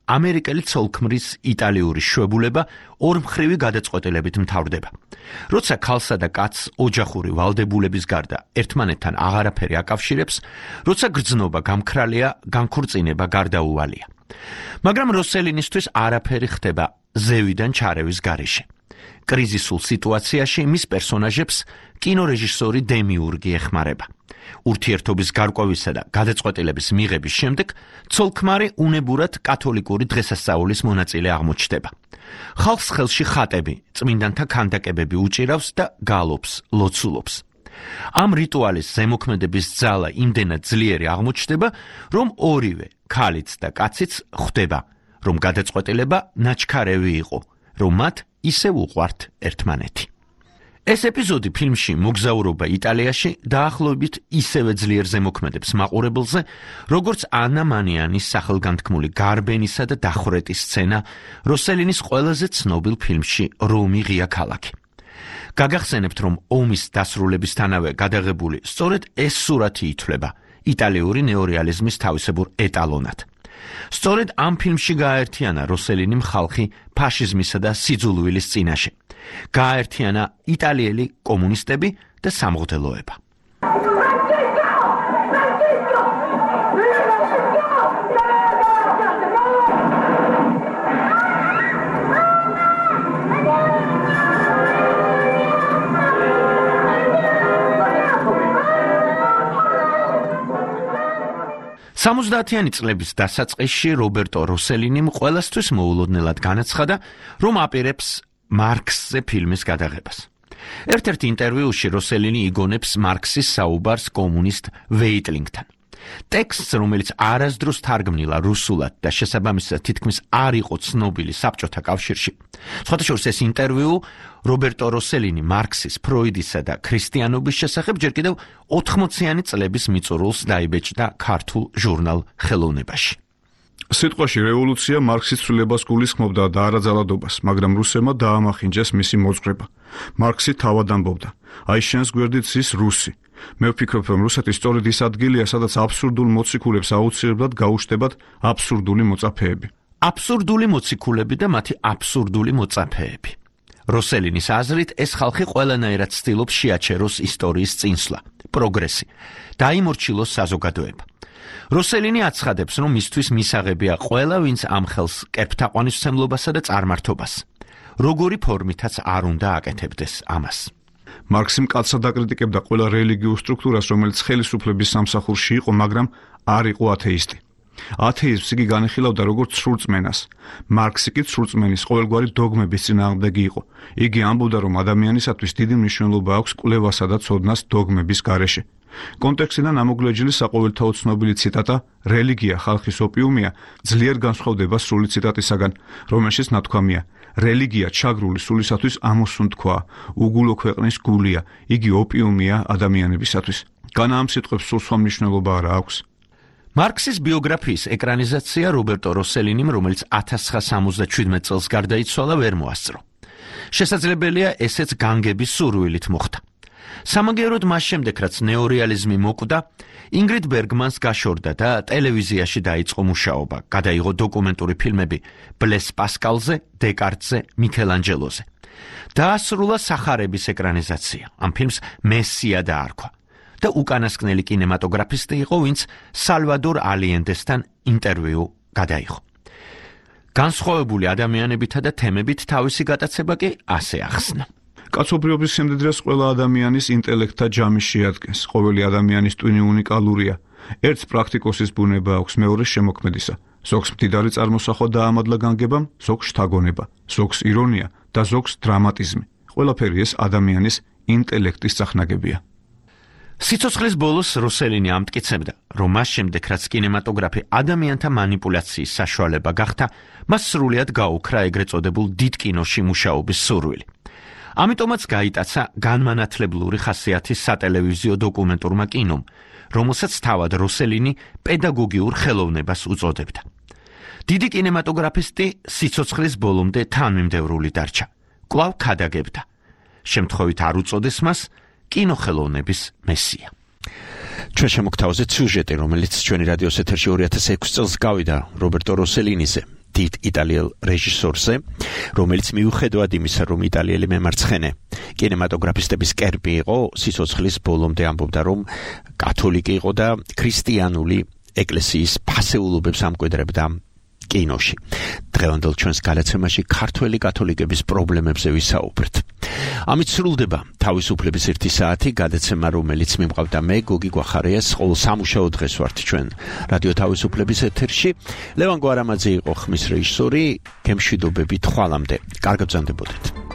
ამერიკელი ცოლქმრის იტალიური შვებულება ორმხრივი გადაწყვეტილებით მთავრდება. როცა ქალსა და კაცს ოჯახური ვალდებულების გარდა ერთმანეთთან აღარაფერი აკავშირებს, როცა გრძნობა გამქრალია, განქორწინება გარდაუვალია. მაგრამ როსელინისთვის არაფერი ხდება ზევიდან ჩარევის გარეშე. კრიზისულ სიტუაციაში მის პერსონაჟებს კინორეჟისორი დემიურგი ეხმარება. ურთიერთობის გარკვევისა და გადაწყვეტილების მიღების შემდეგ ცოლ-ქმარი უნებურად კათოლიკური დღესასწაულის მონაწილე აღმოჩნდება. ხალხს ხელში ხატები, წმინდანთა ქანდაკებები უჭირავს და გალობს, ლოცულობს. ამ რიტუალის ზემოქმედების ძალა იმდენად ძლიერი აღმოჩნდება, რომ ორივე, ქალიც და კაციც ხვდება, რომ გადაწყვეტილება ნაჩქარევი იყო, რომ მათ ისევ უყვართ ერთმანეთი. ეს ეპიზოდი ფილმში მოგზაურობა იტალიაში დაახლოებით ისევე ძლიერ ზემოქმედებს მაყურებელზე, როგორც ანა მანიანის სახელგანთქმული გარბენისა და დახვრეტის სცენა როსელინის ყველაზე ცნობილ ფილმში რომი ღია ქალაქი. გაგახსენებთ, რომ ომის დასრულებისთანავე გადაღებული სწორედ ეს სურათი ითვლება იტალიური ნეორეალიზმის თავისებურ ეტალონად. სწორედ ამ ფილმში გააერთიანა როსელინიმ ხალხი ფაშიზმისა და სიძულვილის წინაშე. გააერთიანა იტალიელი კომუნისტები და სამღვდელოება. სამოცდაათიანი წლების დასაწყისში რობერტო როსელინიმ ყველასთვის მოულოდნელად განაცხადა, რომ აპირებს მარქსზე ფილმის გადაღებას. ერთ-ერთ ინტერვიუში როსელინი იგონებს მარქსის საუბარს კომუნისტ ვეიტლინგთან. ტექსტს, რომელიც არასდროს თარგმნილა რუსულად და შესაბამისად თითქმის არ იყო ცნობილი საბჭოთა კავშირში. სხვათაშორის ეს ინტერვიუ რობერტო როსელინი მარქსის, ფროიდისა და ქრისტიანობის შესახებ ჯერ კიდევ ოთხმოციანი წლების მიწურულს დაიბეჭდა ქართულ ჟურნალ ხელოვნებაში. სიტყვაში რევოლუცია მარქსის ცვლილებას გულისხმობდა და არაძალადობას, მაგრამ რუსებმა დაამახინჯეს მისი მოძღვრება. მარქსი თავად ამბობდა: "აი შენს გვერდით ზის რუსი. მე ვფიქრობ, რომ რუსეთი სწორედ ის ადგილია, სადაც აბსურდულ მოციქულებს აუცილებლად გაუშვებათ აბსურდული მოწაფეები." აბსურდული მოციქულები და მათი აბსურდული მოწაფეები. როსელინის აზრით, ეს ხალხი ყველანაირად ცდილობს შეაჩეროს ისტორიის წინსვლა, პროგრესი, დაიმორჩილოს საზოგადოება. როსელინი აცხადებს, რომ მისთვის მისაღებია ყველა, ვინც ამ ხელს კერპთაყვანისმცემლობასა და წარმართობას. როგორი ფორმითაც არ უნდა აკეთებდეს ამას. მარქსი მკაცრად აკრიტიკებდა ყველა რელიგიურ სტრუქტურას, რომელიც ხელისუფლების სამსახურში იყო, მაგრამ არ იყო ათეისტი. ათეიზმს იგი განიხილავდა როგორც სრულწმენას. მარქსი კი სრულწმენის ყოველგვარი დოგმების წინააღმდეგი იყო. იგი ამბობდა, რომ ადამიანისათვის დიდი მნიშვნელობა აქვს კვლევასა და ცოდნას დოგმების გარეშე. კონტექსტიდან ამოგლეჯილი საყოველთაო ცნობილი ციტატა რელიგია ხალხის ოპიუმია ძლიერ განსხვავდება სრული ციტატისაგან, რომელშიც ნათქვამია: რელიგია ჩაგრული სულისათვის ამოსუნთქვა, უგულო ქვეყნის გულია, იგი ოპიუმია ადამიანებისათვის. განა ამ სიტყვებს სულ სხვა მნიშვნელობა არა აქვს. მარქსის ბიოგრაფიის ეკრანიზაცია რობერტო როსელინიმ, რომელიც ათას ცხრაასა სამოცდაჩვიდმეტ წელს გარდაიცვალა, ვერ მოასწრო. შესაძლებელია ესეც განგების სურვილით მოხდა. სამაგიეროდ მას შემდეგ, რაც ნეორეალიზმი მოკვდა, ინგრიდ ბერგმანს გაშორდა და ტელევიზიაში დაიწყო მუშაობა. გადაიღო დოკუმენტური ფილმები ბლეს პასკალზე, დეკარტზე, მიქელანჯელოზე. დაასრულა სახარების ეკრანიზაცია. ამ ფილმს მესია დაარქვა. და უკანასკნელი კინემატოგრაფისტი იყო, ვინც სალვადორ ალიენდესთან ინტერვიუ გადაიღო. განსხვავებული ადამიანებითა და თემებით თავისი გატაცება კი ასე ახსნა. კაცობრიობის სიმდიდრეს ყველა ადამიანის ინტელექტთა ჯამი შეადგენს. ყოველი ადამიანის ტვინი უნიკალურია. ერთს პრაქტიკოსის ბუნება აქვს, მეორეს შემოქმედისა. ზოგს მდიდარი წარმოსახვა დაამადლა განგებამ, ზოგს შთაგონება, ზოგს ირონია და ზოგს დრამატიზმი. ყველაფერი ეს ადამიანის ინტელექტის წახნაგებია. სიცოცხლის ბოლოს როსელინი ამტკიცებდა, რომ მას შემდეგ, რაც კინემატოგრაფი ადამიანთა манипуляციის საშუალება გახდა, მას სრულად გაუქრა ეგრეთ წოდებულ დიდ კინოში მუშაობის სურვილი. ამიტომაც გაიტაცა განმანათლებლური ხასიათის სატელევიზიო დოკუმენტურმა კინომ, რომელსაც თავად როსელინი პედაგოგიურ ხელოვნებას უწოდებდა. დიდი კინემატოგრაფისტი სიცოცხლის ბოლომდე თანმიმდევრული დარჩა. კვლავ ქადაგებდა. შემთხვევით არ უწოდეს მას კინოხელოვნების მესია. ჩვენ შემოგთავაზეთ სიუჟეტი, რომელიც ჩვენი რადიოს ეთერში ორი ათას ექვსი წელს გავიდა რობერტო როსელინიზე. დიდ იტალიელ რეჟისორზე, რომელიც მიუხედავად იმისა, რომ იტალიელი მემარცხენე კინემატოგრაფისტების კერპი იყო, სიცოცხლის ბოლომდე ამბობდა, რომ კათოლიკე იყო და ქრისტიანული ეკლესიის ფასეულობებს ამკვიდრებდა კინოში. დღევანდელ ჩვენს გადაცემაში ქართველი კათოლიკების პრობლემებზე ვისაუბრეთ. ამით სრულდება თავისუფლების ერთი საათი, გადაცემა, რომელიც მიმყავდა მე, გოგი გვახარიას, ყოველ სამუშაო დღეს ვართ ჩვენ რადიო თავისუფლების ეთერში. ლევან გვარამაძე იყო ხმის რეჟისორი, გემშვიდობებით ხვალამდე. კარგად ბრძანდებოდეთ.